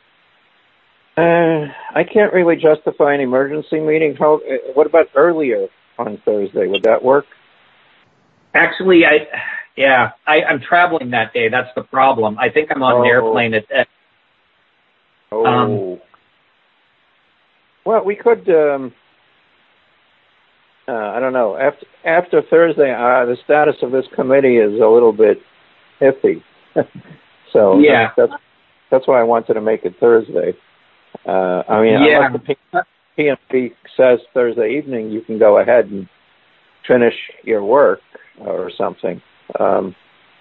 I can't really justify an emergency meeting. What about earlier on Thursday? Would that work? Actually, I'm traveling that day. That's the problem. I think I'm on an airplane at. Well, we could. I don't know. After Thursday, the status of this committee is a little bit iffy. So yeah, that's why I wanted to make it Thursday. Unless the PMP says Thursday evening, you can go ahead and finish your work or something. Hang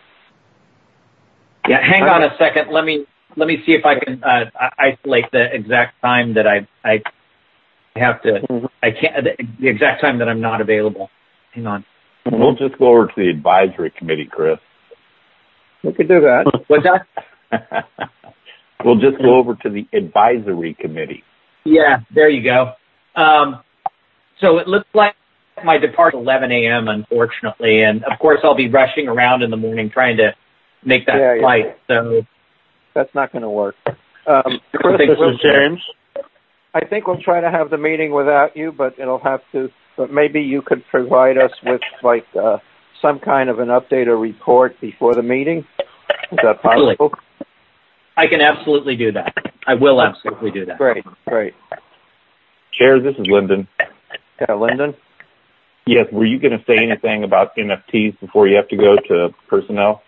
on a second. Let me see if I can isolate the exact time that I have to. Mm-hmm. I can't. The exact time that I'm not available. Hang on. Mm-hmm. We'll just go over to the advisory committee, Chris. We could do that. What's that? We'll just go over to the advisory committee. Yeah, there you go. So it looks like my departure 11 a.m., unfortunately. And, of course, I'll be rushing around in the morning trying to make that flight. So that's not going to work. Chris, this is James. I think we'll try to have the meeting without you, but but maybe you could provide us with, some kind of an update or report before the meeting. Is that possible? I can absolutely do that. I will absolutely do that. Great. Chair, this is Lyndon. Yeah, Lyndon? Yes, were you going to say anything about NFTs before you have to go to personnel?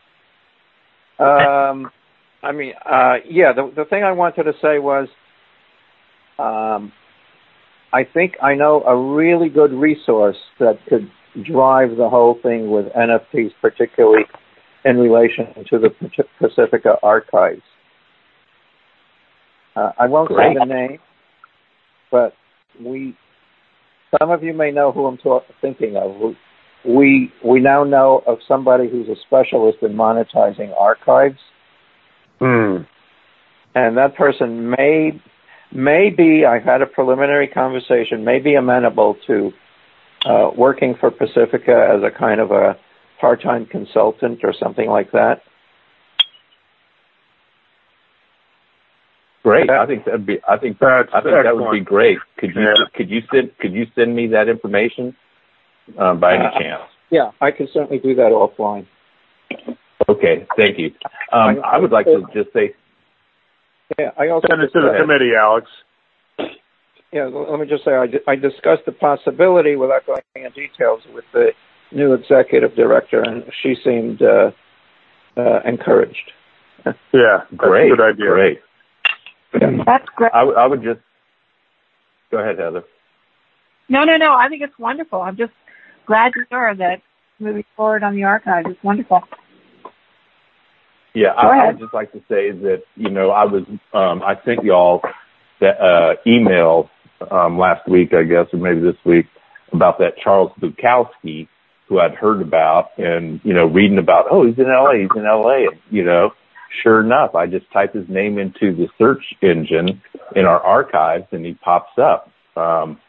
The thing I wanted to say was, I think I know a really good resource that could drive the whole thing with NFTs, particularly in relation to the Pacifica archives. I won't say the name, but some of you may know who I'm thinking of. We now know of somebody who's a specialist in monetizing archives. And that person may be, I've had a preliminary conversation, may be amenable to working for Pacifica as a kind of a part-time consultant or something like that. Great. I think that would be great. Could you send me that information by any chance? Yeah, I can certainly do that offline. Okay, thank you. I would like to just say. Yeah, I also send it to the committee, Alex. Yeah, let me just say I discussed the possibility without going into details with the new executive director, and she seemed encouraged. Yeah, great. Good idea. Great. Yeah. That's great. I would just go ahead, Heather. No. I think it's wonderful. I'm just glad to hear that moving forward on the archive. It's wonderful. Yeah, I would just like to say that I sent y'all that email last week, I guess, or maybe this week, about that Charles Bukowski who I'd heard about and, reading about, he's in LA. And, sure enough, I just type his name into the search engine in our archives and he pops up, so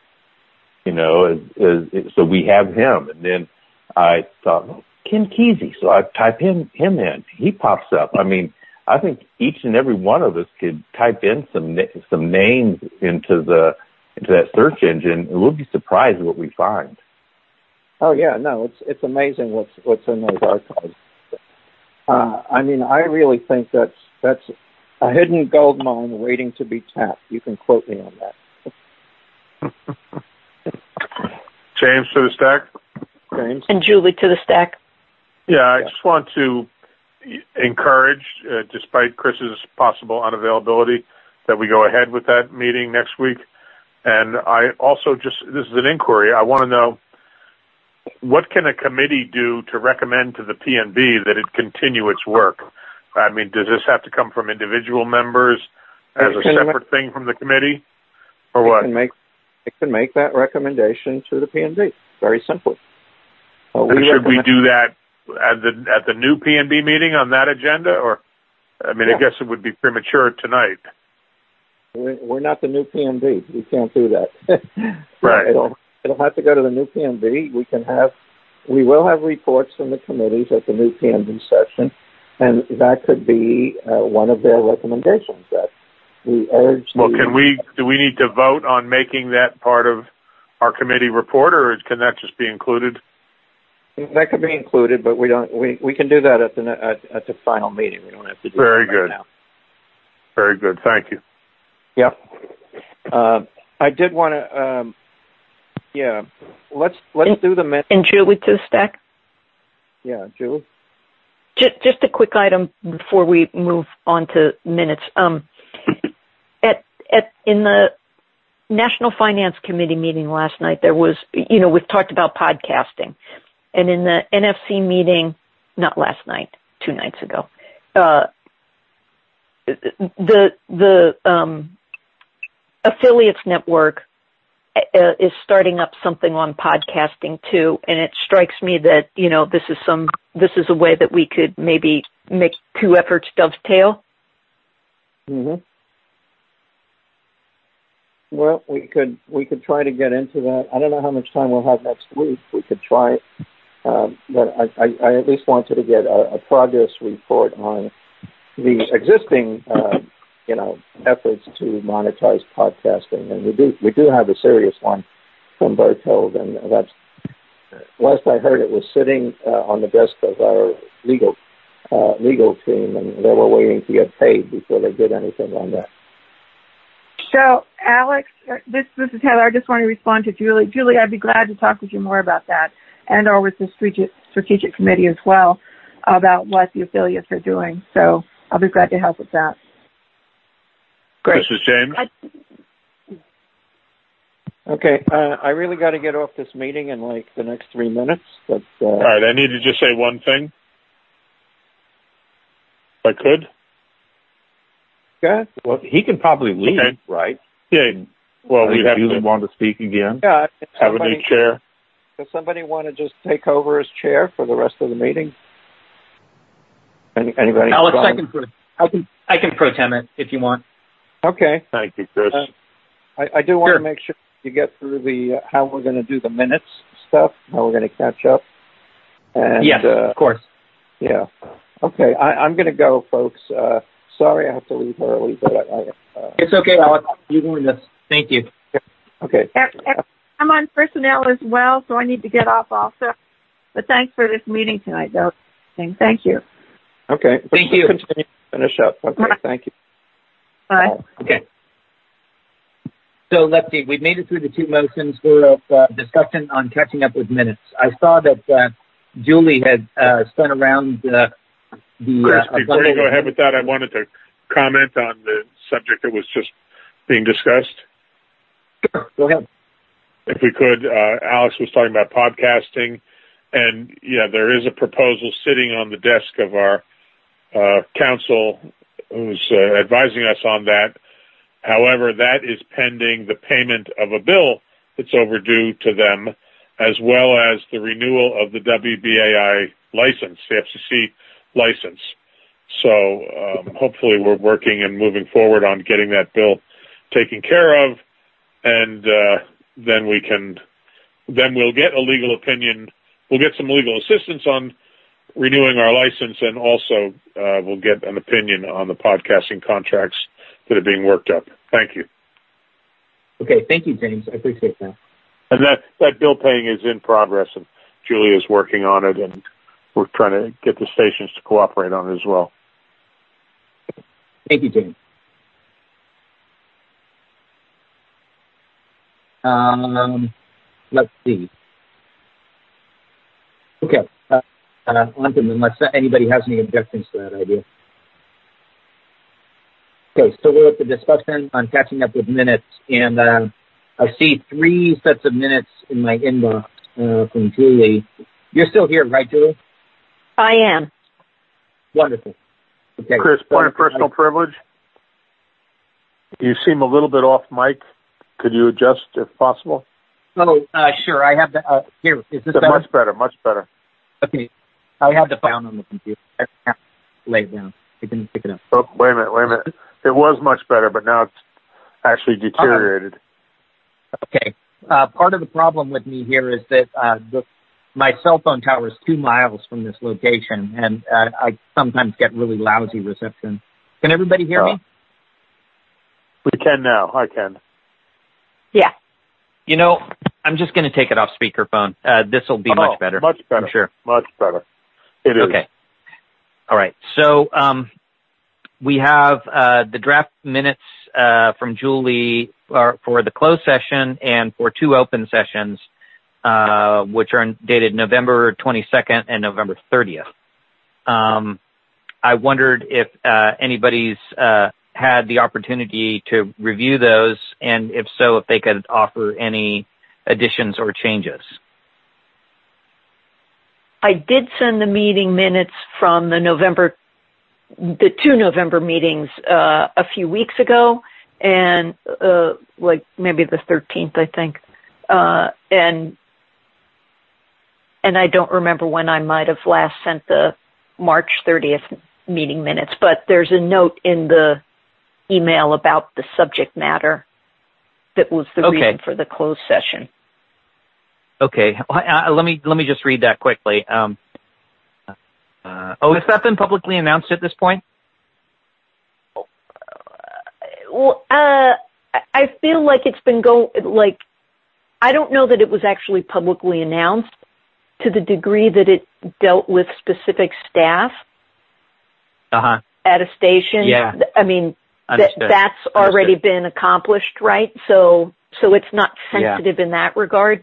we have him. And then I thought, Ken Kesey. So I type him in. He pops up. I mean, I think each and every one of us could type in some names into that search engine, and we'll be surprised what we find. Oh yeah, no, it's amazing what's in those archives. I really think that's a hidden gold mine waiting to be tapped. You can quote me on that. James to the stack. James. And Julie to the stack. Yeah, I just want to encourage, despite Chris's possible unavailability, that we go ahead with that meeting next week. And I also this is an inquiry. I want to know, what can a committee do to recommend to the PNB that it continue its work? I mean, does this have to come from individual members as a separate thing from the committee, or what? It can make that recommendation to the PNB, very simply. Should we do that at the new PNB meeting on that agenda, or, I mean, yeah. I guess it would be premature tonight. We're not the new PNB. We can't do that. Right. It'll have to go to the new PNB. We will have reports from the committees at the new PNB session, and that could be one of their recommendations that we urge. Well, do we need to vote on making that part of our committee report, or can that just be included? That could be included, but we can do that at the final meeting. We don't have to do Very that good. Right now. Very good. Thank you. Yeah. I did want to. Yeah. Let's do the minutes. And Julie to the stack. Yeah, Julie. Just a quick item before we move on to minutes. In the National Finance Committee meeting last night, there was, we've talked about podcasting. And in the NFC meeting, not last night, 2 nights ago, the affiliates network is starting up something on podcasting too, and it strikes me that this is a way that we could maybe make 2 efforts dovetail. Mm-hmm. Well, we could try to get into that. I don't know how much time we'll have next week. We could try it, but I at least wanted to get a progress report on the existing efforts to monetize podcasting, and we do have a serious one from Berthold, and that's, last I heard, it was sitting on the desk of our legal team, and they were waiting to get paid before they did anything on that. So, Alex, this is Heather. I just want to respond to Julie. Julie, I'd be glad to talk with you more about that, and or with the strategic committee as well, about what the affiliates are doing. So I'll be glad to help with that. Great. This is James. Okay, I really got to get off this meeting in like the next 3 minutes. But all right, I need to just say one thing, if I could. Okay. Well, he can probably leave, okay. Right? Yeah. Well, we have to want to speak again. Yeah. Have a new chair. Does somebody want to just take over as chair for the rest of the meeting? Anybody? Alex, I can pro-tem it if you want. Okay. Thank you, Chris. I do want to make sure you get through the how we're going to do the minutes stuff, how we're going to catch up. And, yes, of course. Yeah. Okay. I'm going to go, folks. Sorry I have to leave early, but it's okay, Alex. You're doing this. Thank you. Okay. I'm on personnel as well, so I need to get off also. But thanks for this meeting tonight, though. Thank you. Okay. Thank you. Continue to finish up. Okay. Right. Thank you. Bye. Okay. So let's see. We've made it through the 2 motions for discussion on catching up with minutes. I saw that Julie had spent around Chris, before you go ahead with that, I wanted to comment on the subject that was just being discussed. Sure. Go ahead. If we could, Alex was talking about podcasting, and there is a proposal sitting on the desk of our counsel who's advising us on that. However, that is pending the payment of a bill that's overdue to them, as well as the renewal of the WBAI license, the FCC license. So hopefully we're working and moving forward on getting that bill taken care of, and then we'll get a legal opinion. We'll get some legal assistance on renewing our license, and also we'll get an opinion on the podcasting contracts that are being worked up. Thank you. Okay, thank you, James. I appreciate that. And that bill paying is in progress, and Julia is working on it, and we're trying to get the stations to cooperate on it as well. Thank you, James. Let's see. on them unless anybody has any objections to that idea. Okay, so we're at the discussion on catching up with minutes, and I see 3 sets of minutes in my inbox from Julie. You're still here, right, Julie? I am. Wonderful. Okay. Chris, point of personal privilege. You seem a little bit off mic. Could you adjust if possible? Oh, sure. I have the, here. Is this better? Much better, much better. Okay. I have the phone on the computer. I can't lay it down. I can pick it up. Oh, wait a minute. It was much better, but now it's actually deteriorated. Okay. Part of the problem with me here is that my cell phone tower is 2 miles from this location, and I sometimes get really lousy reception. Can everybody hear me? We can now. I can. Yeah. You know, I'm just going to take it off speakerphone. This will be much better. Much better. I'm sure. Much better. It is. Okay. All right. So we have the draft minutes from Julie for the closed session and for 2 open sessions, which are dated November 22nd and November 30th. I wondered if anybody's had the opportunity to review those, and if so, if they could offer any additions or changes. I did send the meeting minutes from the 2 November meetings a few weeks ago, and like maybe the 13th, I think. And I don't remember when I might have last sent the March 30th meeting minutes, but there's a note in the email about the subject matter that was the reason for the closed session. Okay. Let me just read that quickly. Has that been publicly announced at this point? Well, I feel like it's been I don't know that it was actually publicly announced to the degree that it dealt with specific staff at a station. Yeah. I mean, that's already been accomplished, right? So it's not sensitive in that regard.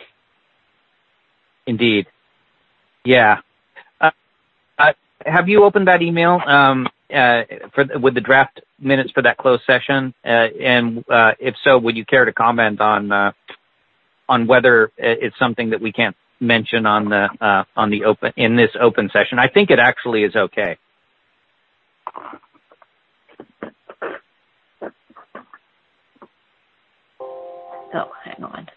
Indeed. Yeah. Have you opened that email with the draft minutes for that closed session? And if so, would you care to comment on whether it's something that we can't mention on the open in this open session? I think it actually is okay. Oh, hang on.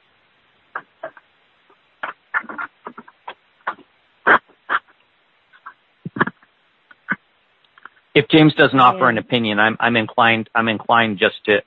If James doesn't offer an opinion, I'm inclined just to.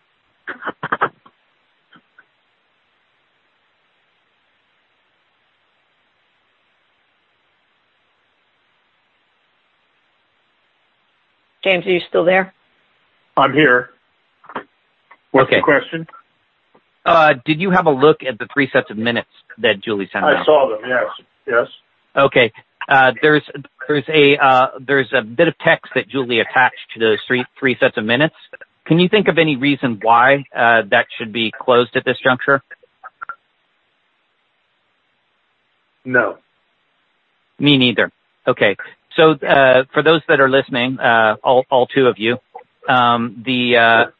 James, are you still there? I'm here. What's the question? Did you have a look at the 3 sets of minutes that Julie sent out? I saw them. Yes. Okay. There's a bit of text that Julie attached to those three sets of minutes. Can you think of any reason why that should be closed at this juncture? No. Me neither. Okay. So for those that are listening, all 2 of you, the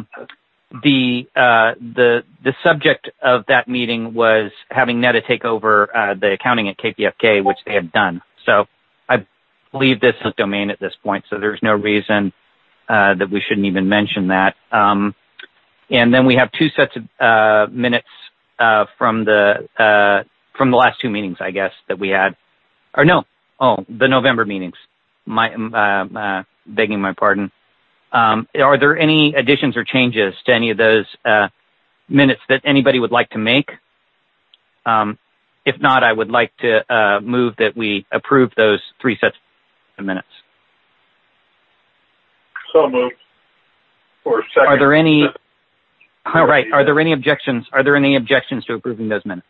subject of that meeting was having Netta take over the accounting at KPFK, which they have done. So I believe this is domain at this point, so there's no reason that we shouldn't even mention that. And then we have 2 sets of minutes from the last 2 meetings, I guess, that we had. Or no, the November meetings. Begging my pardon. Are there any additions or changes to any of those minutes that anybody would like to make? If not, I would like to move that we approve those 3 sets of minutes. So moved. Or second. Are there any? All right. Are there any objections? Are there any objections to approving those minutes?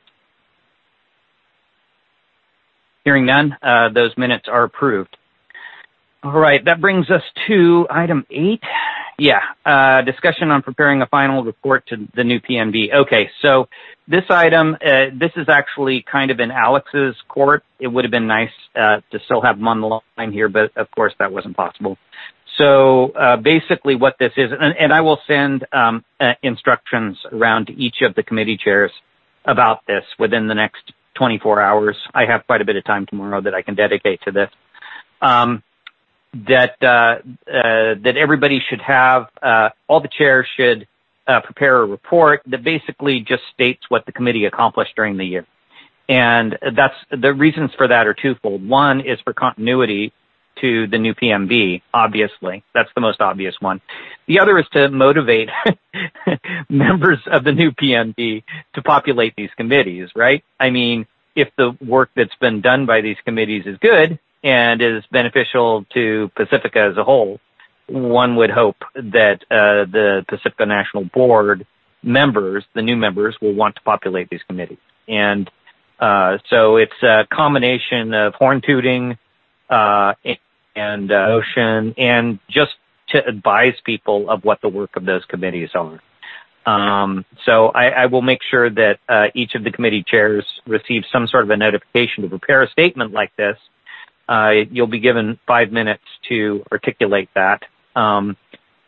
Hearing none, those minutes are approved. All right, that brings us to item 8. Discussion on preparing a final report to the new PNB. Okay, so this item, this is actually kind of in Alex's court. It would have been nice to still have him on the line here, but of course that wasn't possible. So basically what this is, and I will send instructions around to each of the committee chairs about this within the next 24 hours. I have quite a bit of time tomorrow that I can dedicate to this. That everybody should have, all the chairs should prepare a report that basically just states what the committee accomplished during the year. And that's the reasons for that are twofold. One is for continuity to the new PMB, obviously. That's the most obvious one. The other is to motivate members of the new PMB to populate these committees, right? I mean, if the work that's been done by these committees is good and is beneficial to Pacifica as a whole, one would hope that the Pacifica National Board members, the new members, will want to populate these committees. And so it's a combination of horn tooting and motion, and just to advise people of what the work of those committees are. So I will make sure that each of the committee chairs receives some sort of a notification to prepare a statement like this. You'll be given 5 minutes to articulate that. I'm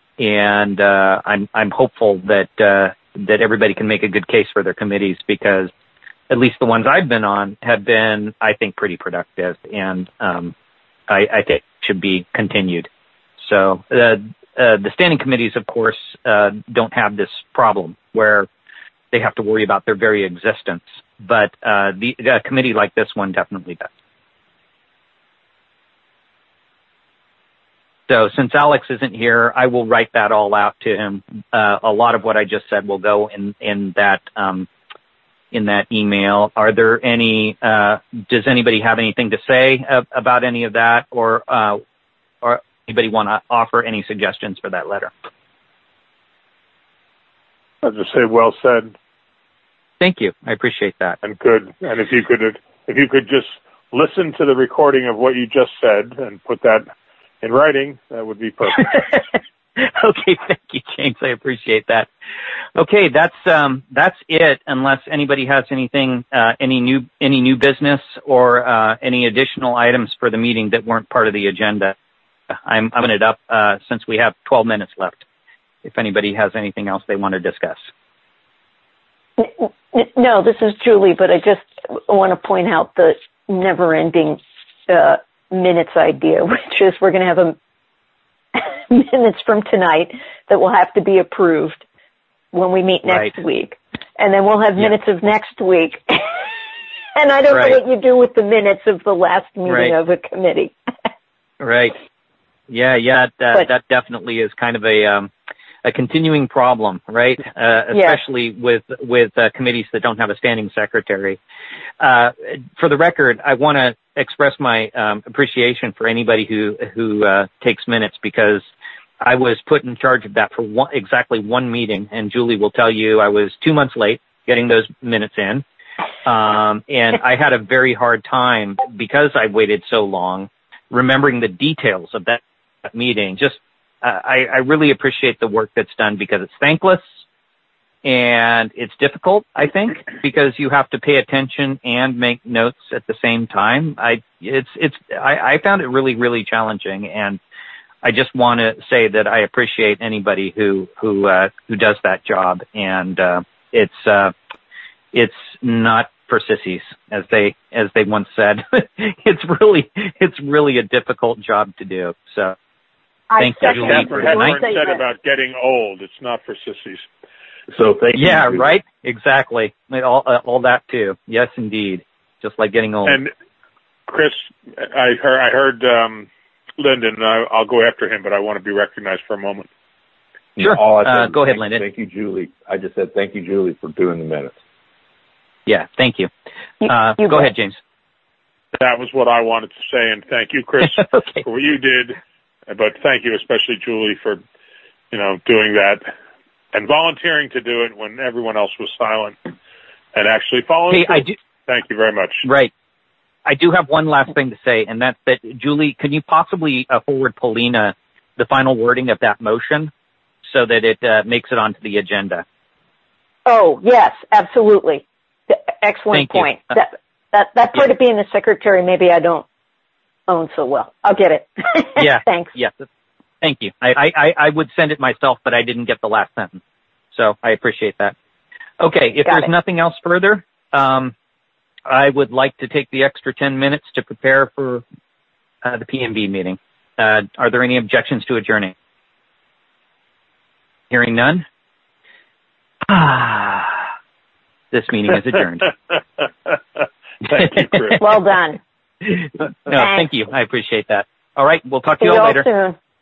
hopeful that everybody can make a good case for their committees, because at least the ones I've been on have been, I think, pretty productive, and I think should be continued. So the standing committees, of course, don't have this problem where they have to worry about their very existence, but a committee like this one definitely does. So since Alex isn't here, I will write that all out to him. A lot of what I just said will go in that email. Are there any? Does anybody have anything to say about any of that, or anybody want to offer any suggestions for that letter? I'll just say, well said. Thank you. I appreciate that. And good. And if you could just listen to the recording of what you just said and put that in writing, that would be perfect. Okay, thank you, James. I appreciate that. Okay, that's it. Unless anybody has anything, any new business or any additional items for the meeting that weren't part of the agenda, I'm opening it up since we have 12 minutes left. If anybody has anything else they want to discuss. No, this is Julie, but I just want to point out the never-ending minutes idea, which is we're going to have minutes from tonight that will have to be approved when we meet next week. And then we'll have minutes of next week. And I don't know what you do with the minutes of the last meeting of a committee. Right. Yeah, that definitely is kind of a continuing problem, right? Especially with committees that don't have a standing secretary. For the record, I want to express my appreciation for anybody who takes minutes, because I was put in charge of that for exactly one meeting, and Julie will tell you I was 2 months late getting those minutes in. And I had a very hard time, because I waited so long, remembering the details of that meeting. I really appreciate the work that's done, because it's thankless and it's difficult, I think, because you have to pay attention and make notes at the same time. I found it really, really challenging, and I just want to say that I appreciate anybody who does that job, and it's not for sissies, as they once said. It's really a difficult job to do. So thank you. Hepburn said about getting old, it's not for sissies. So thank you. Yeah, right. Exactly. All that too. Yes, indeed. Just like getting old. And Chris, I heard Lyndon. I'll go after him, but I want to be recognized for a moment. Sure. Go ahead, Lyndon. Thank you, Julie. I just said thank you, Julie, for doing the minutes. Yeah, thank you. Go ahead, James. That was what I wanted to say, and thank you, Chris, for what you did. But thank you, especially Julie, for doing that and volunteering to do it when everyone else was silent and actually following through. Thank you very much. Right. I do have one last thing to say, and that's that, Julie, can you possibly forward Paulina the final wording of that motion? so that it makes it onto the agenda. Oh, yes, absolutely. Excellent point. That part of being the secretary, maybe I don't own so well. I'll get it. Yeah. Thanks. Yes. Thank you. I would send it myself, but I didn't get the last sentence. So I appreciate that. Okay. If there's nothing else further, I would like to take the extra 10 minutes to prepare for the PMB meeting. Are there any objections to adjourning? Hearing none. This meeting is adjourned. Thank you, Chris. Well done. No, thank you. I appreciate that. All right. We'll talk to you all later. Soon.